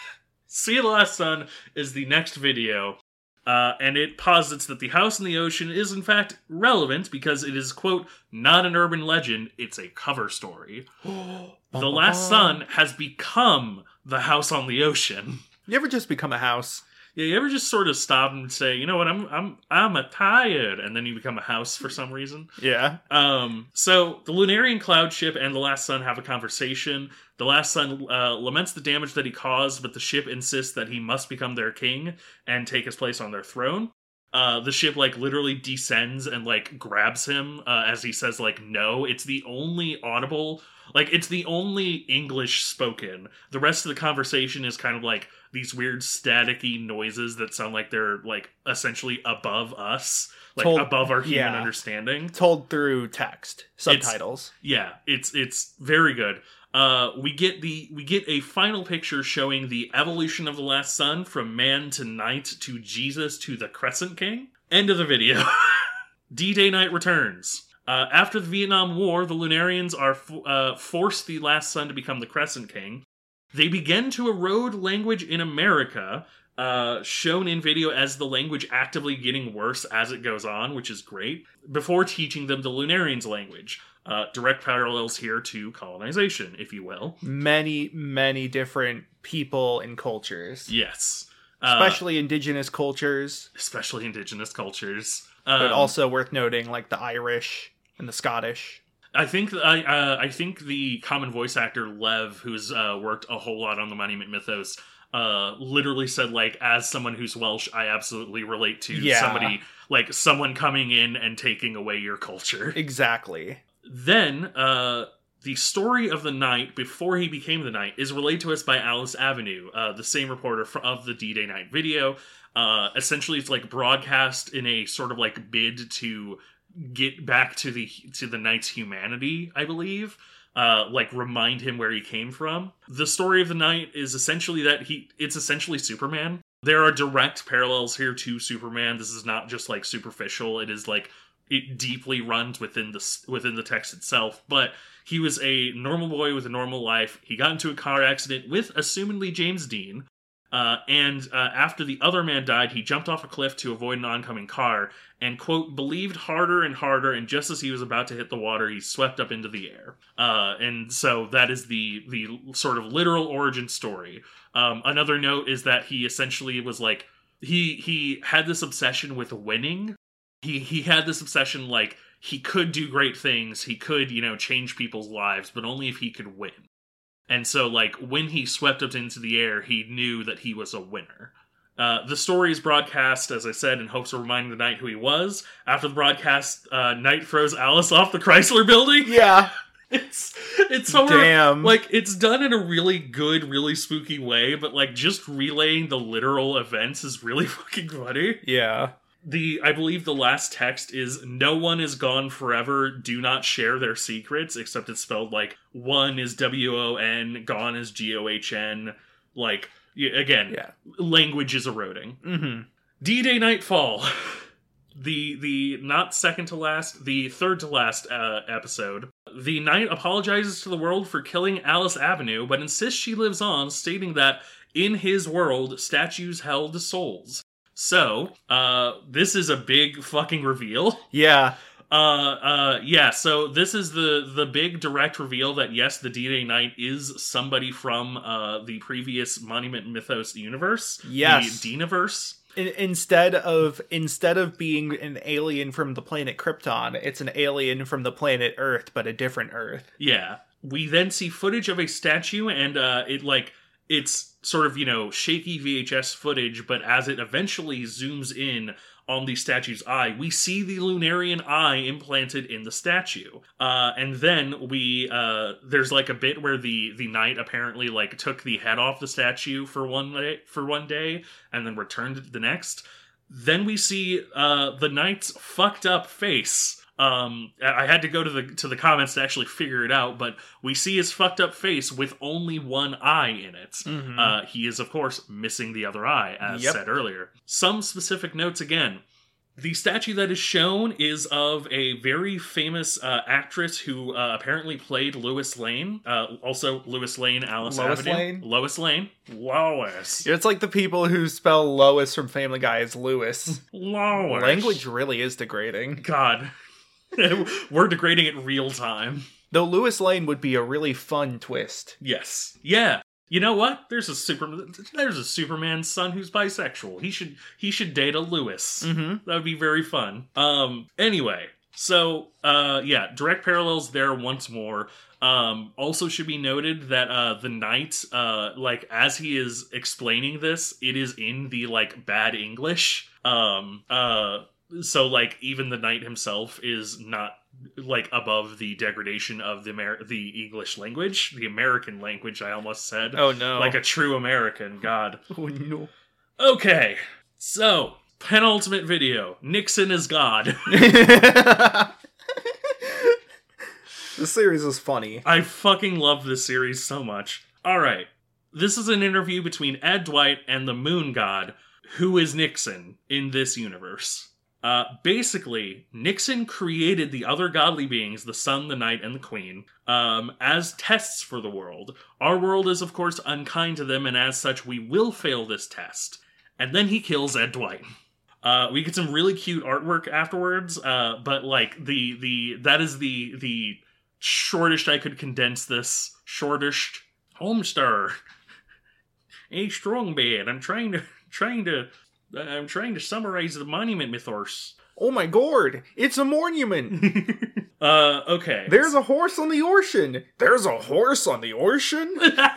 See the Last Son is the next video. And it posits that the house in the ocean is in fact relevant because it is, quote, not an urban legend, it's a cover story. The Last Son has become the house on the ocean. You ever just become a house? Yeah, you ever just sort of stop and say, you know what, I'm a tired, and then you become a house for some reason? Yeah. So the Lunarian cloud ship and the Last Son have a conversation. The Last Son laments the damage that he caused, but the ship insists that he must become their king and take his place on their throne. The ship literally descends and grabs him as he says no. It's the only audible, it's the only English spoken. The rest of the conversation is kind of these weird staticky noises that sound like they're essentially above us, above our human understanding. Told through text, subtitles. It's very good. We get a final picture showing the evolution of the Last Son from man to knight to Jesus to the Crescent King. End of the video. D-Day night returns. After the Vietnam War, the Lunarians are forced the Last Son to become the Crescent King. They begin to erode language in America, shown in video as the language actively getting worse as it goes on, which is great, before teaching them the Lunarians' language. Direct parallels here to colonization, if you will. Many, many different people and cultures. Yes. Especially indigenous cultures. But also worth noting, the Irish and the Scottish. I think the common voice actor Lev, who's worked a whole lot on the Monument Mythos, literally said as someone who's Welsh, I absolutely relate to somebody someone coming in and taking away your culture. Exactly. Then the story of the knight before he became the knight is relayed to us by Alice Avenue, the same reporter of the D-Day night video. Essentially, it's broadcast in a sort of bid to get back to the knight's humanity, I believe. Remind him where he came from. The story of the knight is essentially that it's essentially Superman. There are direct parallels here to Superman. This is not just superficial. It is it deeply runs within the text itself. But he was a normal boy with a normal life. He got into a car accident with assumedly James Dean. And after the other man died, he jumped off a cliff to avoid an oncoming car and, quote, believed harder and harder, and just as he was about to hit the water, he swept up into the air. And so that is the sort of literal origin story. Another note is that he essentially was he had this obsession with winning. He had this obsession he could do great things, he could, change people's lives, but only if he could win. And so, when he swept up into the air, he knew that he was a winner. The story is broadcast, as I said, in hopes of reminding the knight who he was. After the broadcast, Knight throws Alice off the Chrysler Building. Yeah. It's so damn. It's done in a really good, really spooky way, but just relaying the literal events is really fucking funny. Yeah. I believe the last text is, no one is gone forever, do not share their secrets, except it's spelled one is W-O-N, gone is G-O-H-N, again, language is eroding. Mm-hmm. D-Day Nightfall, the not second to last, the third to last episode. The knight apologizes to the world for killing Alice Avenue, but insists she lives on, stating that, in his world, statues held souls. So, this is a big fucking reveal. Yeah. So this is the big direct reveal that, yes, the D-Day Knight is somebody from, the previous Monument Mythos universe. Yes. The Dinaverse. Instead of being an alien from the planet Krypton, it's an alien from the planet Earth, but a different Earth. Yeah. We then see footage of a statue, and it's sort of, shaky VHS footage, but as it eventually zooms in on the statue's eye, we see the Lunarian eye implanted in the statue. And then there's like a bit where the knight apparently like took the head off the statue for one day and then returned it the next. Then we see the knight's fucked up face. I had to go to the comments to actually figure it out, but we see his fucked up face with only one eye in it. Mm-hmm. He is, of course, missing the other eye, as said earlier. Some specific notes again. The statue that is shown is of a very famous actress who apparently played Lois Lane. Also, Lois Lane, Alice Lois Avenue. Lane? Lois Lane. Lois. It's like the people who spell Lois from Family Guy as Lewis. Lois. Language really is degrading. God. We're degrading it real time. Though Lois Lane would be a really fun twist. Yes. Yeah. You know what? There's a Superman's son who's bisexual. He should date a Lewis. Mm-hmm. That would be very fun. Anyway, so direct parallels there once more. Also should be noted that the knight, as he is explaining this, it is in the bad English. So even the knight himself is not above the degradation of the English language, the American language, I almost said. Oh no. Like a true American, God. Oh no. Okay, so, penultimate video. Nixon is God. The series is funny. I fucking love this series so much. Alright, this is an interview between Ed Dwight and the Moon God, who is Nixon in this universe. Basically, Nixon created the other godly beings, the sun, the night, and the queen, as tests for the world. Our world is, of course, unkind to them, and as such, we will fail this test. And then he kills Ed Dwight. We get some really cute artwork afterwards, but that is the shortest I could condense this. Shortest. Homestar. A strong bed. I'm trying to summarize the monument mythos. Oh my god, it's a monument. Okay. There's a horse on the ocean. There's a horse on the ocean?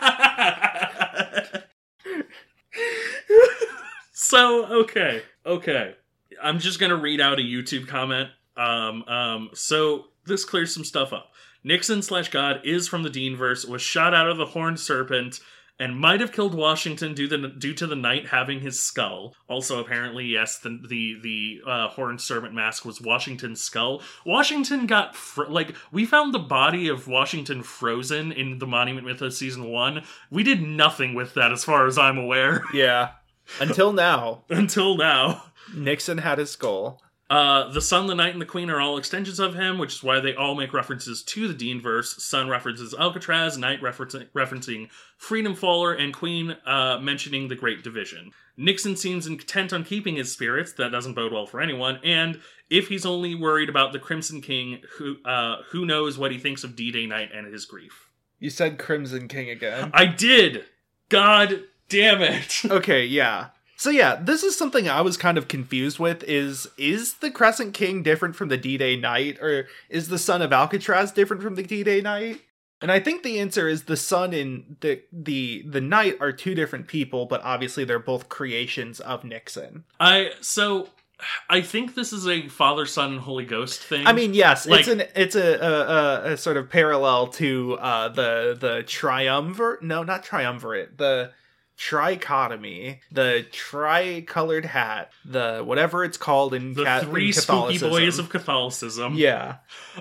So, okay. I'm just gonna read out a YouTube comment. So this clears some stuff up. Nixon/God is from the Deanverse, was shot out of the Horned Serpent, and might have killed Washington due to the knight having his skull. Also, apparently, yes, the Horned Serpent mask was Washington's skull. Washington got we found the body of Washington frozen in the Monument Mythos Season 1. We did nothing with that as far as I'm aware. Yeah. Until now. Until now. Nixon had his skull. The Sun, the Knight, and the Queen are all extensions of him, which is why they all make references to the Deanverse. Sun references Alcatraz, Knight referencing Freedom Faller, and Queen mentioning the Great Division. Nixon seems intent on keeping his spirits. That doesn't bode well for anyone. And if he's only worried about the Crimson King, who knows what he thinks of D-Day night and his grief. You said Crimson King again. I did! God damn it! Okay, yeah. So yeah, this is something I was kind of confused with, is the Crescent King different from the D-Day Knight, or is the Son of Alcatraz different from the D-Day Knight? And I think the answer is the Sun and the Knight are two different people, but obviously they're both creations of Nixon. I think this is a Father, Son, and Holy Ghost thing. I mean, yes, it's a sort of parallel to the triumvirate. No, not triumvirate. The trichotomy, the tricolored hat, the whatever it's called in the three spooky boys of Catholicism. Yeah.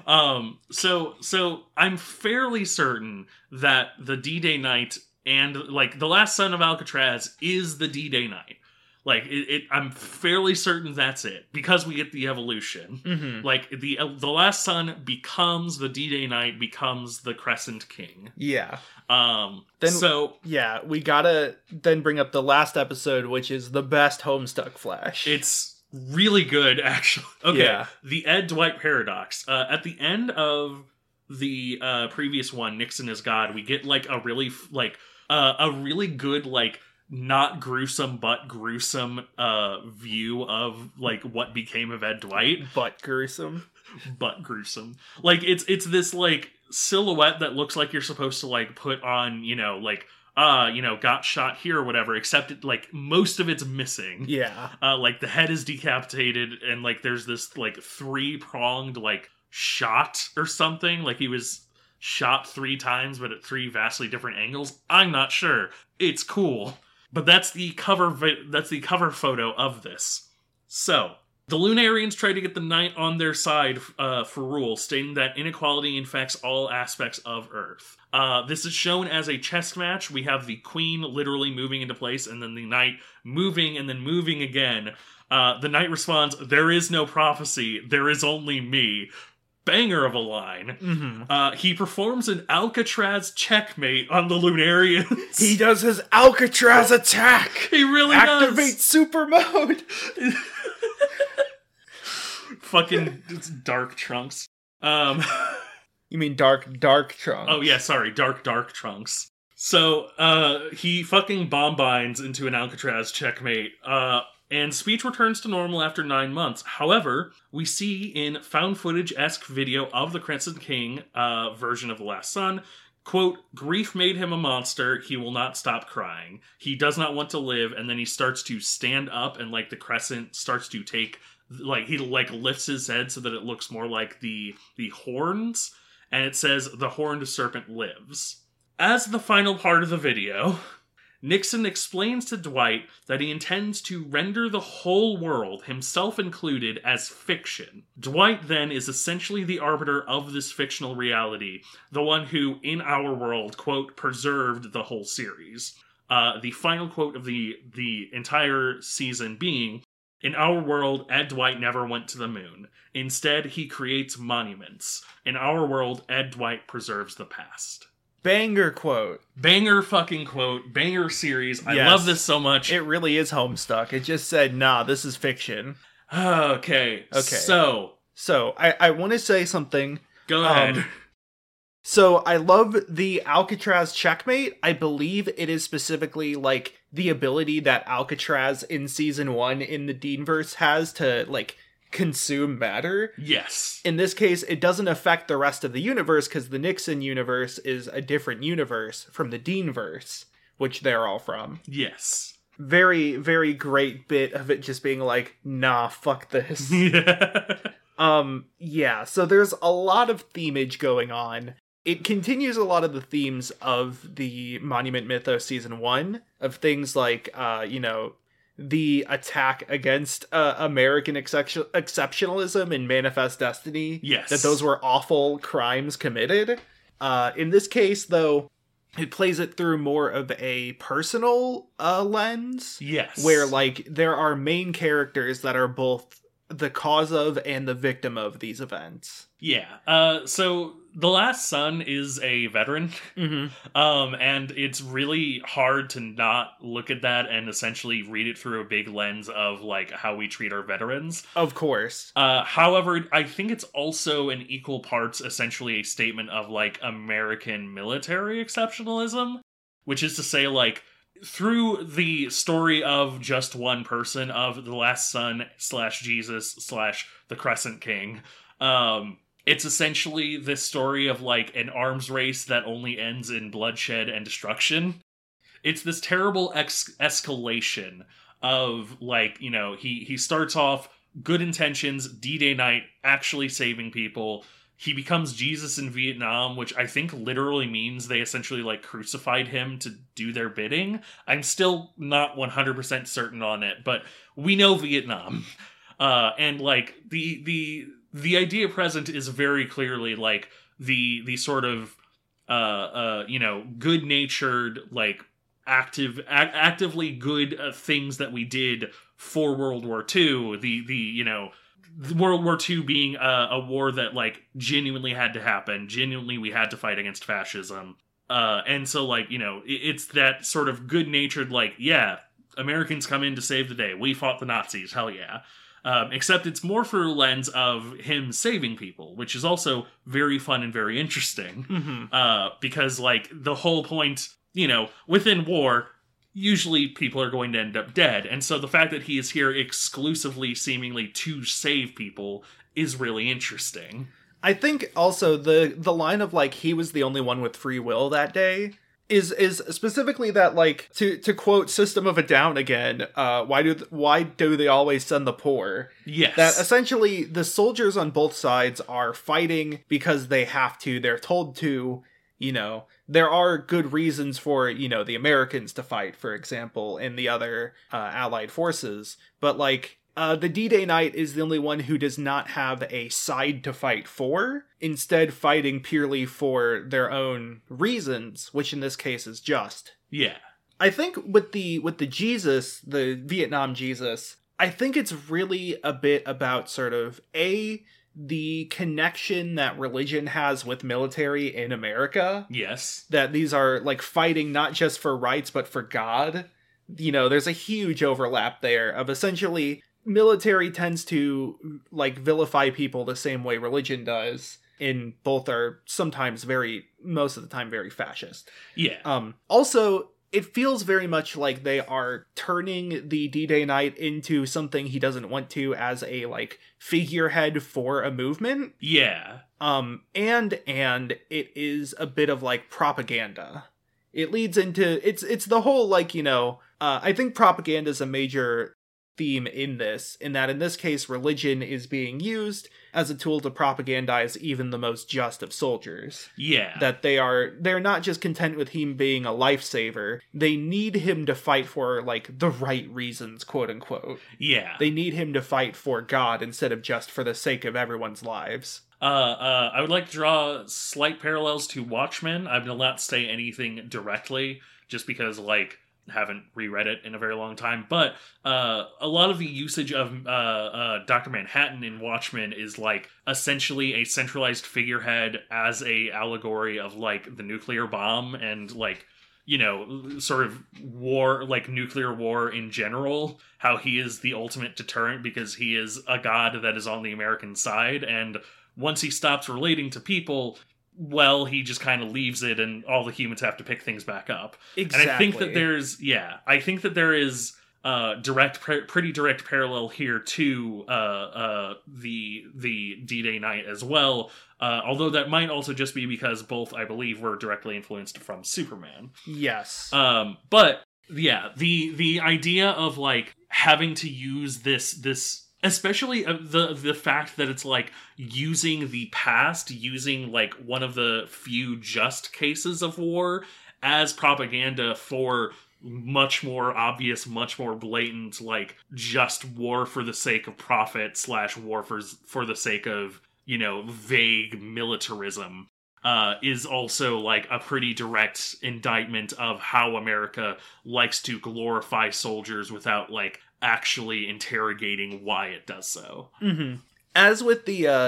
So I'm fairly certain that the D-Day Night and the last son of Alcatraz is the D-Day Night. I'm fairly certain that's it, because we get the evolution. Mm-hmm. The last son becomes the D-Day Night, becomes the Crescent King. Yeah. Yeah, we gotta then bring up the last episode, which is the best Homestuck Flash. It's really good, actually. Okay, yeah. The Ed Dwight paradox. At the end of the previous one, Nixon is God, we get a really good not gruesome but gruesome view of what became of Ed Dwight. But gruesome. It's this silhouette that looks like you're supposed to, like, put on, got shot here or whatever, except it, like, most of it's missing. Yeah. Like, the head is decapitated, and, like, there's this, like, 3-pronged, like, shot or something. Like, he was shot 3 times, but at 3 vastly different angles. I'm not sure. It's cool. But that's the cover photo of this. So, the Lunarians try to get the Knight on their side for rule, stating that inequality infects all aspects of Earth. This is shown as a chess match. We have the Queen literally moving into place, and then the Knight moving and then moving again. The Knight responds, "There is no prophecy, there is only me." Banger of a line. Mm-hmm. He performs an Alcatraz checkmate on the Lunarians. He does his Alcatraz attack! He really Activate does. super mode! Fucking Dark Trunks. You mean Dark Trunks? Oh yeah, sorry, Dark Trunks. So, he fucking bombines into an Alcatraz checkmate, and speech returns to normal after 9 months. However, we see in found footage-esque video of the Crescent King, version of The Last Son, quote, "Grief made him a monster, he will not stop crying. He does not want to live," and then he starts to stand up, and, like, the crescent starts to take, like, he, like, lifts his head so that it looks more like the horns, and it says, "The horned serpent lives." As the final part of the video, Nixon explains to Dwight that he intends to render the whole world, himself included, as fiction. Dwight then is essentially the arbiter of this fictional reality, the one who, in our world, quote, preserved the whole series. The final quote of the entire season being, "In our world, Ed Dwight never went to the moon. Instead, he creates monuments. In our world, Ed Dwight preserves the past." Banger quote. Banger fucking quote. Banger series. I Yes. love this so much. It really is Homestuck. It just said, nah, this is fiction. Okay. So, I want to say something. go ahead. So I love the Alcatraz checkmate. I believe it is specifically, like, the ability that Alcatraz in season 1 in the Deanverse has to, like, consume matter. Yes. In this case, it doesn't affect the rest of the universe because the Nixon universe is a different universe from the Deanverse, which they're all from. Yes. Very, very great bit of it just being like, nah, fuck this. Yeah. Yeah, so there's a lot of themage going on. It continues a lot of the themes of the Monument Mythos Season 1, of things like, the attack against American exceptionalism in Manifest Destiny. Yes. That those were awful crimes committed. In this case, though, it plays it through more of a personal lens. Yes. Where, like, there are main characters that are both the cause of and the victim of these events. Yeah. So The Last Son is a veteran. Mm-hmm. And it's really hard to not look at that and essentially read it through a big lens of, like, how we treat our veterans. Of course. However, I think it's also in equal parts essentially a statement of, like, American military exceptionalism, which is to say, like, through the story of just one person, of The Last Son / Jesus / the Crescent King, it's essentially this story of, like, an arms race that only ends in bloodshed and destruction. It's this terrible escalation of, like, he starts off good intentions, D-Day night, actually saving people. He becomes Jesus in Vietnam, which I think literally means they essentially, like, crucified him to do their bidding. I'm still not 100% certain on it, but we know Vietnam. And, like, the idea present is very clearly, like, the sort of, good-natured, like, actively good things that we did for World War II. World War II being a war that, like, genuinely had to happen. Genuinely, we had to fight against fascism. And so, like, it's that sort of good-natured, like, yeah, Americans come in to save the day. We fought the Nazis, hell yeah. Except it's more through a lens of him saving people, which is also very fun and very interesting. Mm-hmm. Because, like, the whole point, within war, usually people are going to end up dead. And so the fact that he is here exclusively, seemingly, to save people is really interesting. I think also the line of like he was the only one with free will that day is specifically that, like, to quote System of a Down again, why do they always send the poor? Yes. That essentially the soldiers on both sides are fighting because they have to, they're told to, you know, there are good reasons for, you know, the Americans to fight, for example, and the other allied forces, but like the D-Day Knight is the only one who does not have a side to fight for, instead fighting purely for their own reasons, which in this case is just. Yeah. I think with the Jesus, the Vietnam Jesus, I think it's really a bit about sort of the connection that religion has with military in America. Yes. That these are like fighting not just for rights but for God. You know, there's a huge overlap there of essentially military tends to like vilify people the same way religion does, in both are sometimes most of the time very fascist. Yeah. Also, it feels very much like they are turning the D-Day Knight into something he doesn't want to, as a like figurehead for a movement. Yeah. And it is a bit of like propaganda. It leads into it's the whole like, you know, I think propaganda is a major theme in that in this case religion is being used as a tool to propagandize even the most just of soldiers. Yeah. That they're not just content with him being a lifesaver, they need him to fight for like the right reasons, quote unquote. Yeah. They need him to fight for God instead of just for the sake of everyone's lives. I would like to draw slight parallels to Watchmen. I will not say anything directly just because like haven't reread it in a very long time, but a lot of the usage of Dr. Manhattan in Watchmen is like essentially a centralized figurehead as a allegory of like the nuclear bomb and like, you know, sort of war, like nuclear war in general, how he is the ultimate deterrent because he is a god that is on the American side, and once he stops relating to people, well, he just kind of leaves it and all the humans have to pick things back up. Exactly. And I think that there is pretty direct parallel here to the D-Day Knight as well. Although that might also just be because both, I believe, were directly influenced from Superman. Yes. But yeah, the idea of like having to use this especially the fact that it's like using the past, using like one of the few just cases of war as propaganda for much more obvious, much more blatant, like just war for the sake of profit / war for the sake of, you know, vague militarism, is also like a pretty direct indictment of how America likes to glorify soldiers without like actually interrogating why it does so. Mm-hmm. As with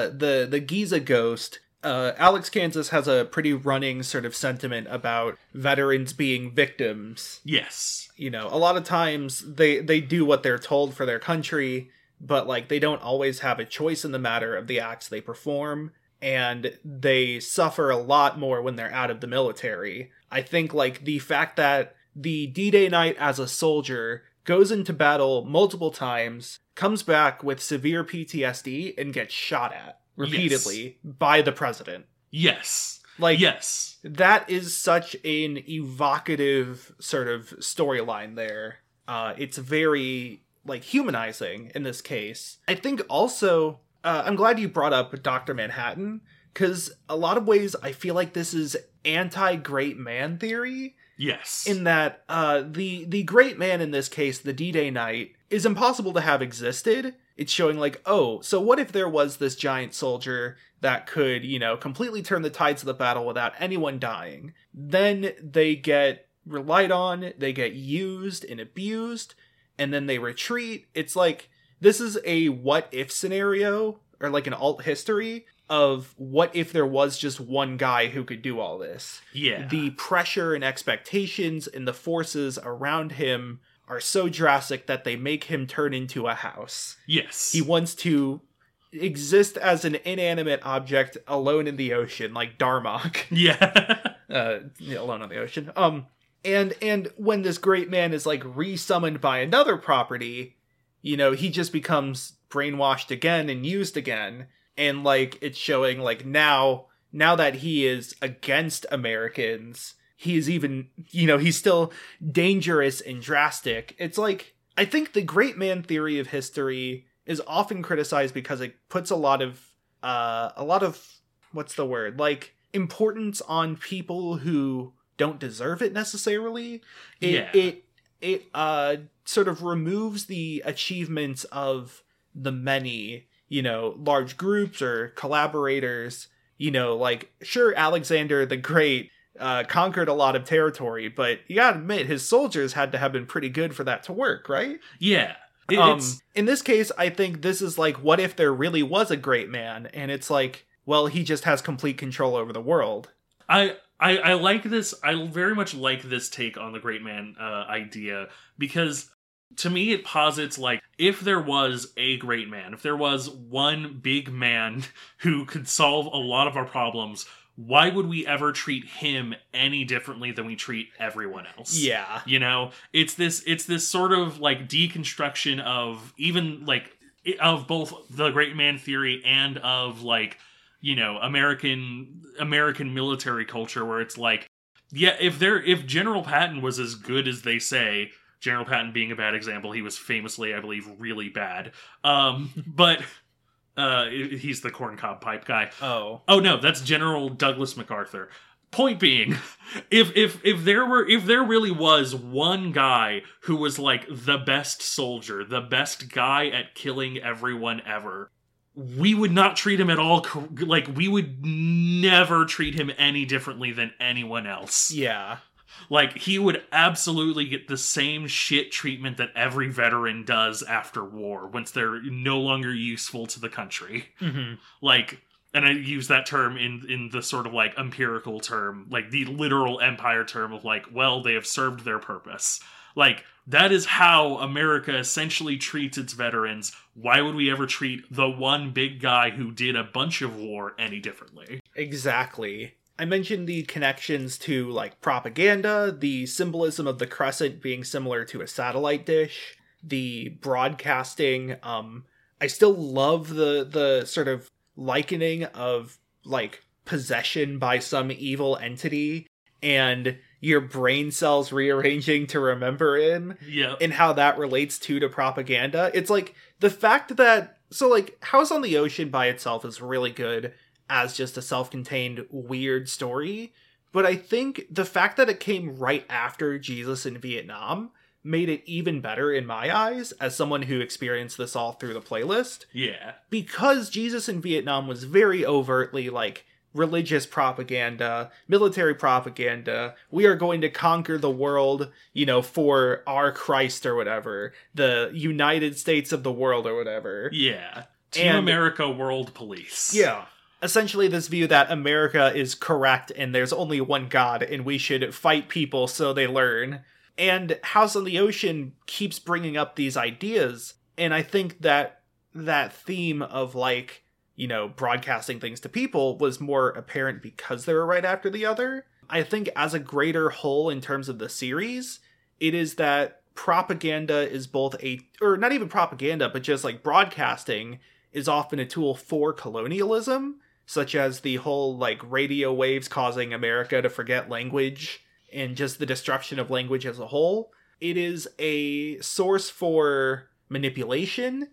the Giza ghost, Alex Kansas has a pretty running sort of sentiment about veterans being victims. Yes. You know, a lot of times they do what they're told for their country, but like they don't always have a choice in the matter of the acts they perform, and they suffer a lot more when they're out of the military. I think like the fact that the D-Day Knight as a soldier goes into battle multiple times, comes back with severe PTSD, and gets shot at repeatedly by the president. Yes. Like, yes. That is such an evocative sort of storyline there. It's very, like, humanizing in this case. I think also, I'm glad you brought up Dr. Manhattan, because a lot of ways I feel like this is anti-great man theory. Yes. In that the great man in this case, the D-Day Knight, is impossible to have existed. It's showing like, oh, so what if there was this giant soldier that could, you know, completely turn the tides of the battle without anyone dying? Then they get relied on, they get used and abused, and then they retreat. It's like, this is a what if scenario, or like an alt history of what if there was just one guy who could do all this. Yeah. The pressure and expectations and the forces around him are so drastic that they make him turn into a house. Yes. He wants to exist as an inanimate object alone in the ocean, like Darmok. Yeah. Alone on the ocean. And when this great man is like resummoned by another property, you know, he just becomes brainwashed again and used again. and like it's showing like now that he is against Americans, he is even, he's still dangerous and drastic. It's like, I think the great man theory of history is often criticized because it puts a lot of what's the word, like importance on people who don't deserve it necessarily. It sort of removes the achievements of the many, large groups or collaborators. Like, sure, Alexander the Great conquered a lot of territory, but you gotta admit, his soldiers had to have been pretty good for that to work, right? Yeah. In this case, I think this is like, what if there really was a great man? And it's like, well, he just has complete control over the world. I like this. I very much like this take on the great man idea, because to me it posits like, if there was a great man, if there was one big man who could solve a lot of our problems, why would we ever treat him any differently than we treat everyone else? Yeah. It's this sort of like deconstruction of even like of both the great man theory and of like, American military culture, where it's like, yeah, if General Patton was as good as they say, General Patton being a bad example, he was famously, I believe, really bad. But he's the corncob pipe guy. Oh no, that's General Douglas MacArthur. Point being, if there really was one guy who was like the best soldier, the best guy at killing everyone ever, we would not treat him at all, like, we would never treat him any differently than anyone else. Yeah. Like, he would absolutely get the same shit treatment that every veteran does after war, once they're no longer useful to the country. Mm-hmm. Like, and I use that term in the sort of, like, empirical term, like, the literal empire term of, like, well, they have served their purpose. Like, that is how America essentially treats its veterans. Why would we ever treat the one big guy who did a bunch of war any differently? Exactly. I mentioned the connections to, like, propaganda, the symbolism of the crescent being similar to a satellite dish, the broadcasting. I still love the sort of likening of, like, possession by some evil entity and your brain cells rearranging to remember him. Yeah. And how that relates to propaganda. It's like the fact that, so like, House on the Ocean by itself is really good as just a self-contained weird story, but I think the fact that it came right after Jesus in Vietnam made it even better in my eyes as someone who experienced this all through the playlist. Yeah. Because Jesus in Vietnam was very overtly like religious propaganda, military propaganda. We are going to conquer the world, for our Christ or whatever. The United States of the world or whatever. Yeah. Team America World Police. Yeah. Essentially this view that America is correct and there's only one God and we should fight people so they learn. And House on the Ocean keeps bringing up these ideas. And I think that theme of like, broadcasting things to people was more apparent because they were right after the other. I think as a greater whole in terms of the series, it is that propaganda is both or not even propaganda, but just like broadcasting is often a tool for colonialism, such as the whole like radio waves causing America to forget language and just the destruction of language as a whole. It is a source for manipulation.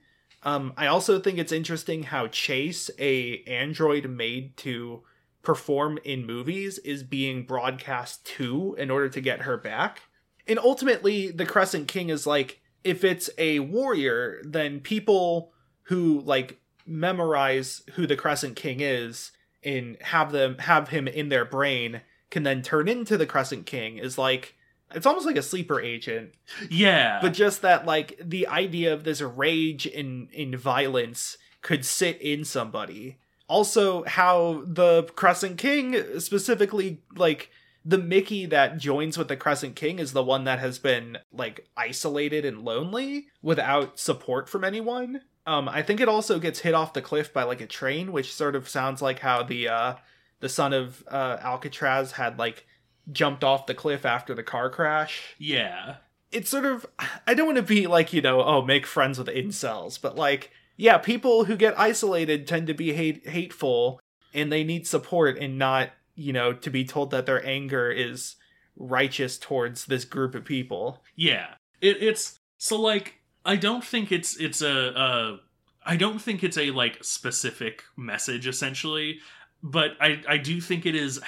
I also think it's interesting how Chase, a android made to perform in movies, is being broadcast to in order to get her back. And ultimately, the Crescent King is like, if it's a warrior, then people who like memorize who the Crescent King is and have him in their brain can then turn into the Crescent King is like, it's almost like a sleeper agent. Yeah. But just that, like, the idea of this rage in violence could sit in somebody. Also, how the Crescent King, specifically, like, the Mickey that joins with the Crescent King is the one that has been, like, isolated and lonely without support from anyone. I think it also gets hit off the cliff by, like, a train, which sort of sounds like how the son of Alcatraz had, like, jumped off the cliff after the car crash. Yeah. It's sort of, I don't want to be like, make friends with incels, but like, yeah, people who get isolated tend to be hateful, and they need support and not, to be told that their anger is righteous towards this group of people. Yeah. It's so like I don't think it's a like specific message essentially, but I do think it is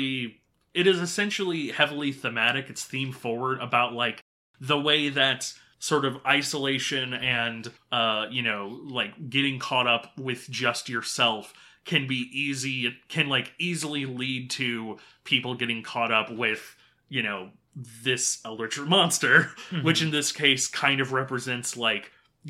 essentially heavily thematic. It's theme forward about like the way that sort of isolation and like getting caught up with just yourself can be easy. It can like easily lead to people getting caught up with, this eldritch monster, which in this case kind of represents like,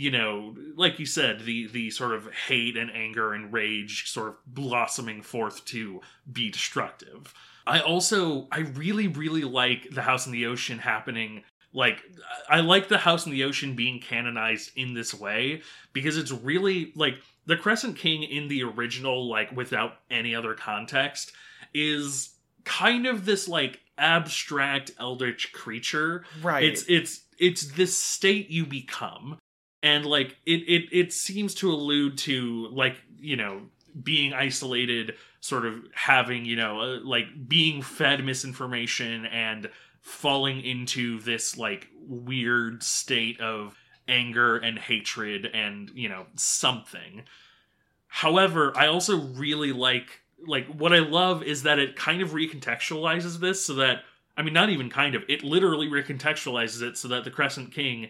like you said, the sort of hate and anger and rage sort of blossoming forth to be destructive. I really, really like the House in the Ocean happening. Like, I like the House in the Ocean being canonized in this way, because it's really, like, the Crescent King in the original, like, without any other context, is kind of this, like, abstract eldritch creature. Right. It's this state you become. And, like, it seems to allude to, like, being isolated, sort of having, like, being fed misinformation and falling into this, like, weird state of anger and hatred and, something. However, I also really like, what I love is that it kind of recontextualizes this so that, I mean, not even kind of, it literally recontextualizes it so that the Crescent King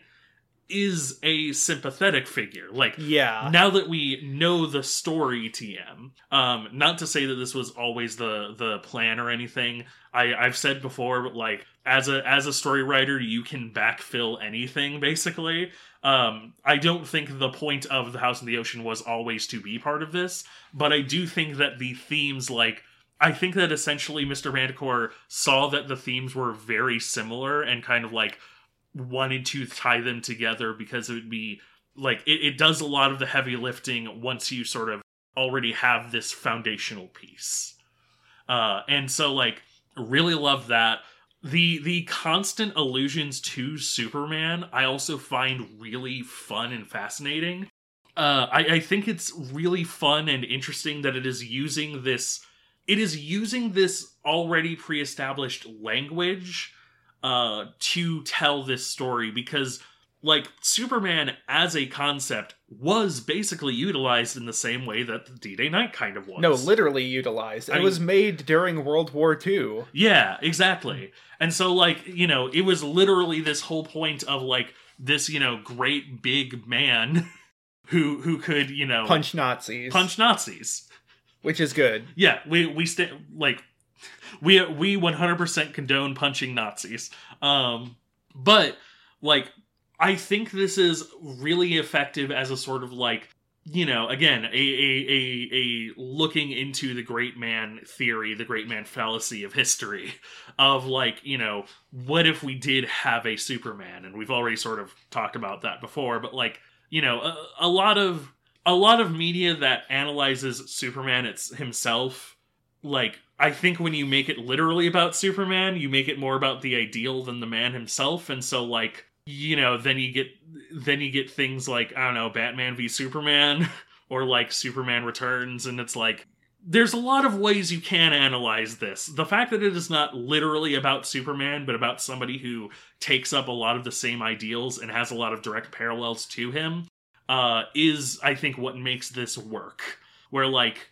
is a sympathetic figure. Like, yeah, now that we know the story, TM, not to say that this was always the plan or anything. I've said before, but like, as a story writer, you can backfill anything, basically. I don't think the point of the House in the Ocean was always to be part of this, but I do think that the themes, like, I think that essentially Mr. Manticore saw that the themes were very similar and kind of like wanted to tie them together because it would be like it does a lot of the heavy lifting once you sort of already have this foundational piece. And so like really love that. The constant allusions to Superman I also find really fun and fascinating. I think it's really fun and interesting that it is using this already pre-established language to tell this story, because like Superman as a concept was basically utilized in the same way that the D-Day Night kind of was. No, literally utilized. It was made during World War II. Yeah, exactly. And so like, it was literally this whole point of like this, great big man who could, punch Nazis. Which is good. Yeah, we 100% condone punching Nazis. But like I think this is really effective as a sort of like, again, a looking into the great man theory, the great man fallacy of history of like, what if we did have a Superman? And we've already sort of talked about that before, but like, a lot of media that analyzes Superman himself, like, I think when you make it literally about Superman, you make it more about the ideal than the man himself, and so like, then you get things like, I don't know, Batman v Superman or like Superman Returns, and it's like there's a lot of ways you can analyze this. The fact that it is not literally about Superman, but about somebody who takes up a lot of the same ideals and has a lot of direct parallels to him, is, I think, what makes this work. Where like,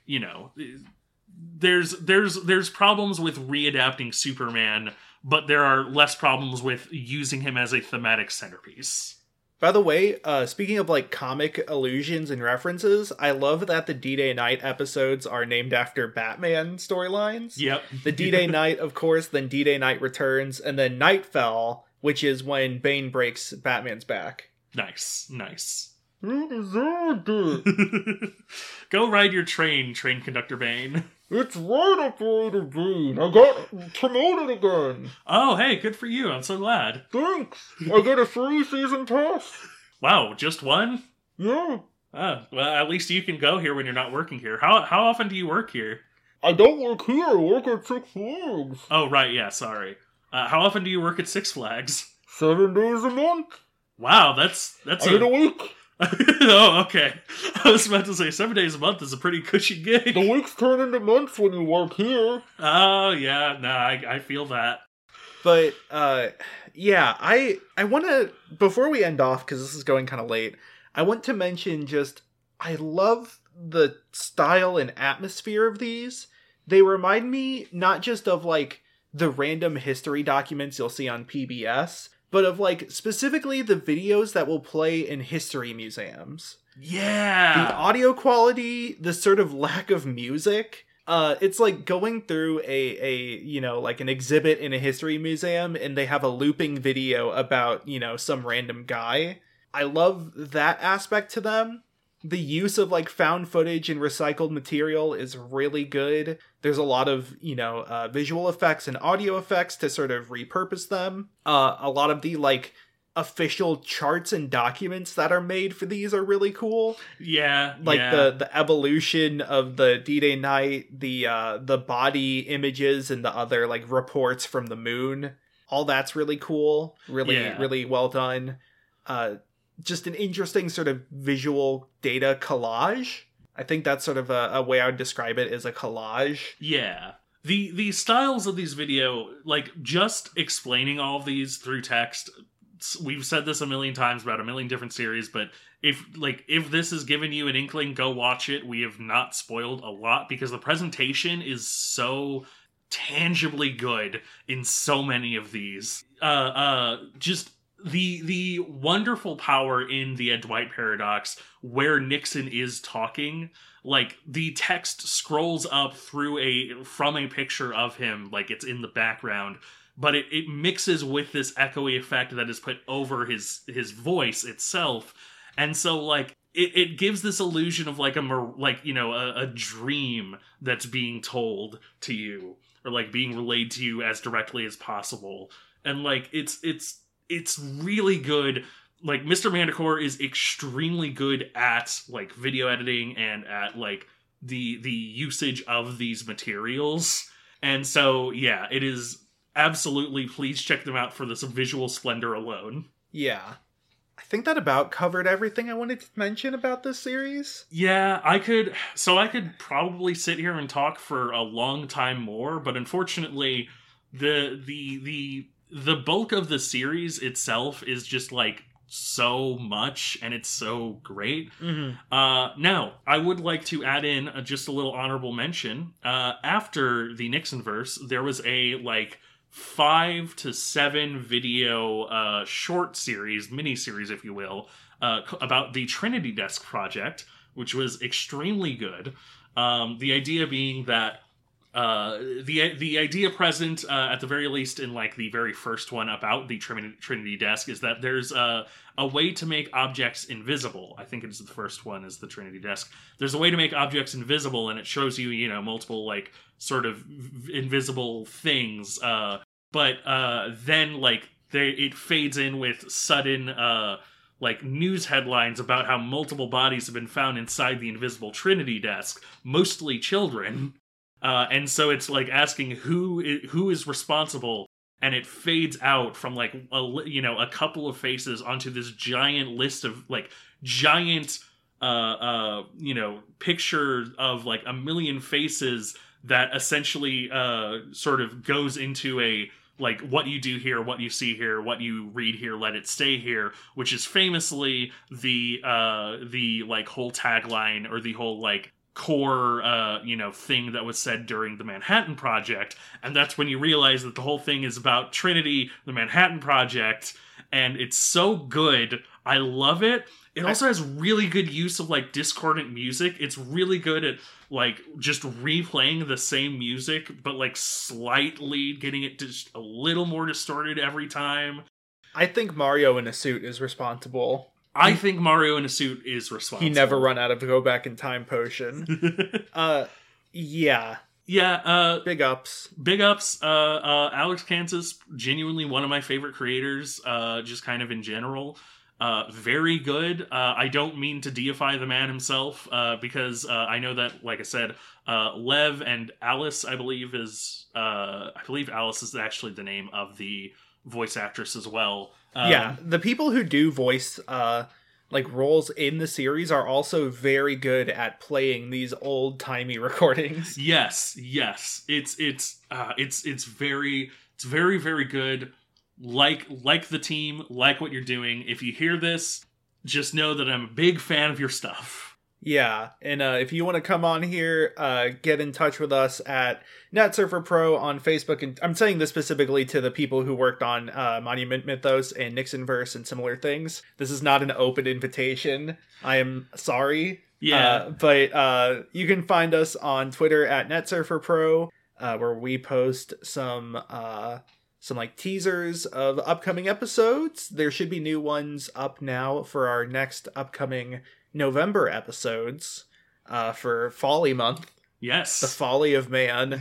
there's problems with readapting Superman, but there are less problems with using him as a thematic centerpiece. By the way, speaking of like comic allusions and references, I love that the D-Day Night episodes are named after Batman storylines. Yep. The D-Day Night, of course, then D-Day Night Returns, and then Nightfell, which is when Bane breaks Batman's back. Nice. You deserved it. Go ride your train conductor Bane. It's right up the way to Bane. I got promoted again. Oh, hey, good for you. I'm so glad. Thanks. I get a free season pass. Wow, just one? Yeah. Well, at least you can go here when you're not working here. How often do you work here? I don't work here. I work at Six Flags. Oh, right, yeah, sorry. How often do you work at Six Flags? 7 days a month. Wow, that's 8 a week. Oh, okay. I was about to say 7 days a month is a pretty cushy gig. The weeks turn into months when you work here. Oh, yeah. No, I feel that. But yeah, I want to, before we end off, because this is going kind of late, I want to mention just, I love the style and atmosphere of these. They remind me not just of like the random history documents you'll see on PBS, but of like specifically the videos that will play in history museums. Yeah. The audio quality, the sort of lack of music. It's like going through a you know, like an exhibit in a history museum and they have a looping video about, you know, some random guy. I love that aspect to them. The use of like found footage and recycled material is really good. There's a lot of, you know, visual effects and audio effects to sort of repurpose them. A lot of the like official charts and documents that are made for these are really cool. Yeah. Like yeah. the evolution of the D-Day night, the body images and the other like reports from the moon. All that's really cool. Really well done. Just an interesting sort of visual data collage. I think that's sort of a way I would describe it, as a collage. Yeah. The styles of these video, like just explaining all of these through text, we've said this a million times about a million different series, but if this has given you an inkling, go watch it. We have not spoiled a lot because the presentation is so tangibly good in so many of these. Just the wonderful power in the Ed Dwight paradox where Nixon is talking, like the text scrolls up from a picture of him, like it's in the background, but it mixes with this echoey effect that is put over his voice itself. And so like it gives this illusion of like a dream that's being told to you, or like being relayed to you as directly as possible. And like it's really good. Like Mr. Manticore is extremely good at like video editing and at like the usage of these materials. And so yeah, it is absolutely, please check them out for this visual splendor alone. Yeah. I think that about covered everything I wanted to mention about this series. Yeah, I could probably sit here and talk for a long time more, but unfortunately the bulk of the series itself is just like so much and it's so great. Mm-hmm. Now, I would like to add in just a little honorable mention. After the Nixonverse, there was a like 5 to 7 video short series, mini-series if you will, about the Trinity Desk project, which was extremely good. The idea being that the idea present at the very least in like the very first one about the Trinity Desk is that there's a way to make objects invisible. I think it's the first one is the Trinity Desk. There's a way to make objects invisible, and it shows you, you know, multiple like sort of invisible things. But then like it fades in with sudden like news headlines about how multiple bodies have been found inside the invisible Trinity Desk, mostly children. And so it's like asking who is responsible, and it fades out from like a couple of faces onto this giant list of like giant picture of like a million faces that essentially sort of goes into a like what you do here, what you see here, what you read here, let it stay here, which is famously the like whole tagline or the whole like core thing that was said during the Manhattan Project. And that's when you realize that the whole thing is about Trinity, the Manhattan Project, and it's so good. I love it. It also has really good use of like discordant music. It's really good at like just replaying the same music but like slightly getting it just a little more distorted every time. I think Mario in a Suit is responsible. I think Mario in a Suit is responsible. He never run out of go back in time potion. Yeah. Yeah, big ups. Alex Kansas, genuinely one of my favorite creators, just kind of in general. Very good. I don't mean to deify the man himself, because I know that, like I said, Lev and Alice, I believe Alice is actually the name of the voice actress as well. Yeah, the people who do voice like roles in the series are also very good at playing these old-timey recordings. Yes. It's very very good. Like the team, like what you're doing. If you hear this, just know that I'm a big fan of your stuff. Yeah, and if you want to come on here, get in touch with us at NetSurfer Pro on Facebook. And I'm saying this specifically to the people who worked on Monument Mythos and Nixonverse and similar things. This is not an open invitation. I am sorry. Yeah. But you can find us on Twitter at NetSurfer Pro, where we post some like teasers of upcoming episodes. There should be new ones up now for our next upcoming November episodes for Folly Month. Yes. The Folly of Man.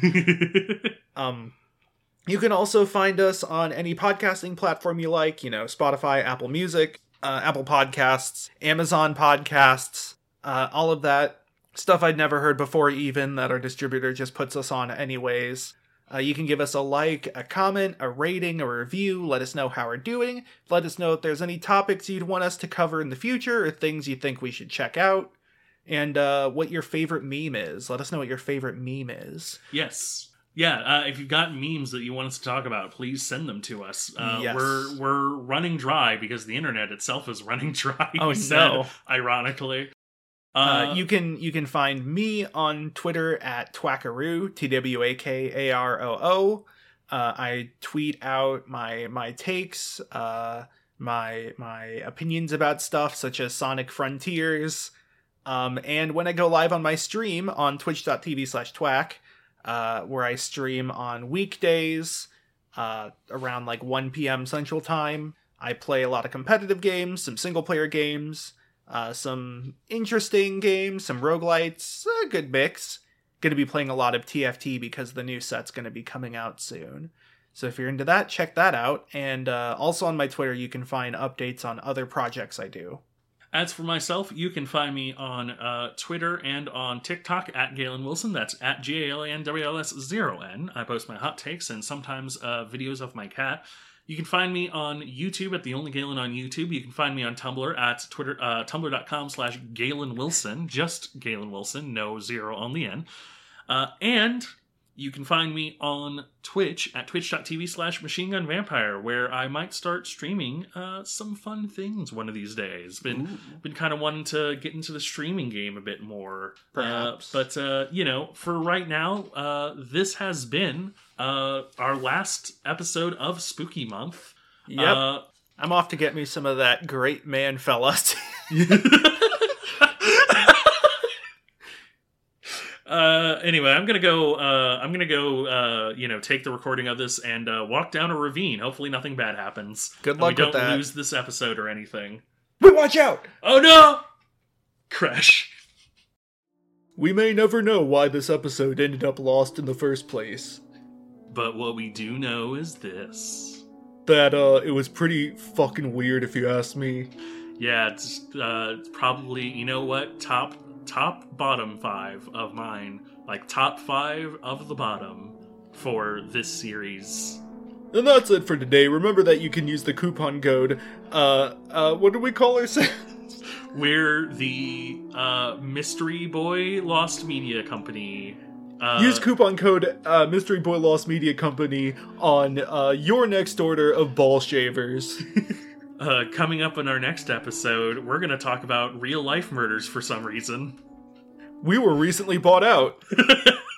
You can also find us on any podcasting platform you like, Spotify, Apple Music, Apple Podcasts, Amazon Podcasts, all of that stuff I'd never heard before even that our distributor just puts us on anyways. You can give us a like, a comment, a rating, a review. Let us know how we're doing. Let us know if there's any topics you'd want us to cover in the future or things you think we should check out. And what your favorite meme is. Let us know what your favorite meme is. Yes. Yeah, if you've got memes that you want us to talk about, please send them to us. Yes. We're running dry because the internet itself is running dry. Oh, no. Ironically. You can find me on Twitter at Twakaroo, TWAKAROO. I tweet out my takes, my opinions about stuff such as Sonic Frontiers. And when I go live on my stream on twitch.tv/twack, where I stream on weekdays, around like 1 p.m. Central Time, I play a lot of competitive games, some single player games, some interesting games, some roguelites, a good mix. Gonna be playing a lot of TFT because the new set's gonna be coming out soon. So if you're into that, check that out. And also on my Twitter, you can find updates on other projects I do. As for myself, you can find me on Twitter and on TikTok at Galen Wilson. That's at GALANWLS0N. I post my hot takes and sometimes videos of my cat. You can find me on YouTube at The Only Galen on YouTube. You can find me on Tumblr at Twitter, tumblr.com/Galen Wilson. Just Galen Wilson, no zero on the end. And you can find me on Twitch at twitch.tv/Machine Gun Vampire, where I might start streaming some fun things one of these days. Been kind of wanting to get into the streaming game a bit more. Perhaps. But for right now, this has been our last episode of Spooky Month. Yep. I'm off to get me some of that great man fellas. Anyway, I'm gonna go. Take the recording of this and walk down a ravine. Hopefully, nothing bad happens. Good luck with that. We don't lose this episode or anything. Wait, watch out! Oh no! Crash. We may never know why this episode ended up lost in the first place. But what we do know is this: that it was pretty fucking weird, if you ask me. Yeah, it's probably, you know what, top bottom 5 of mine, like top 5 of the bottom for this series. And that's it for today. Remember that you can use the coupon code, what do we call ourselves? We're the Mystery Boy Lost Media Company. Use coupon code Mystery Boy Lost Media Company on your next order of ball shavers. Coming up in our next episode, we're going to talk about real life murders for some reason. We were recently bought out.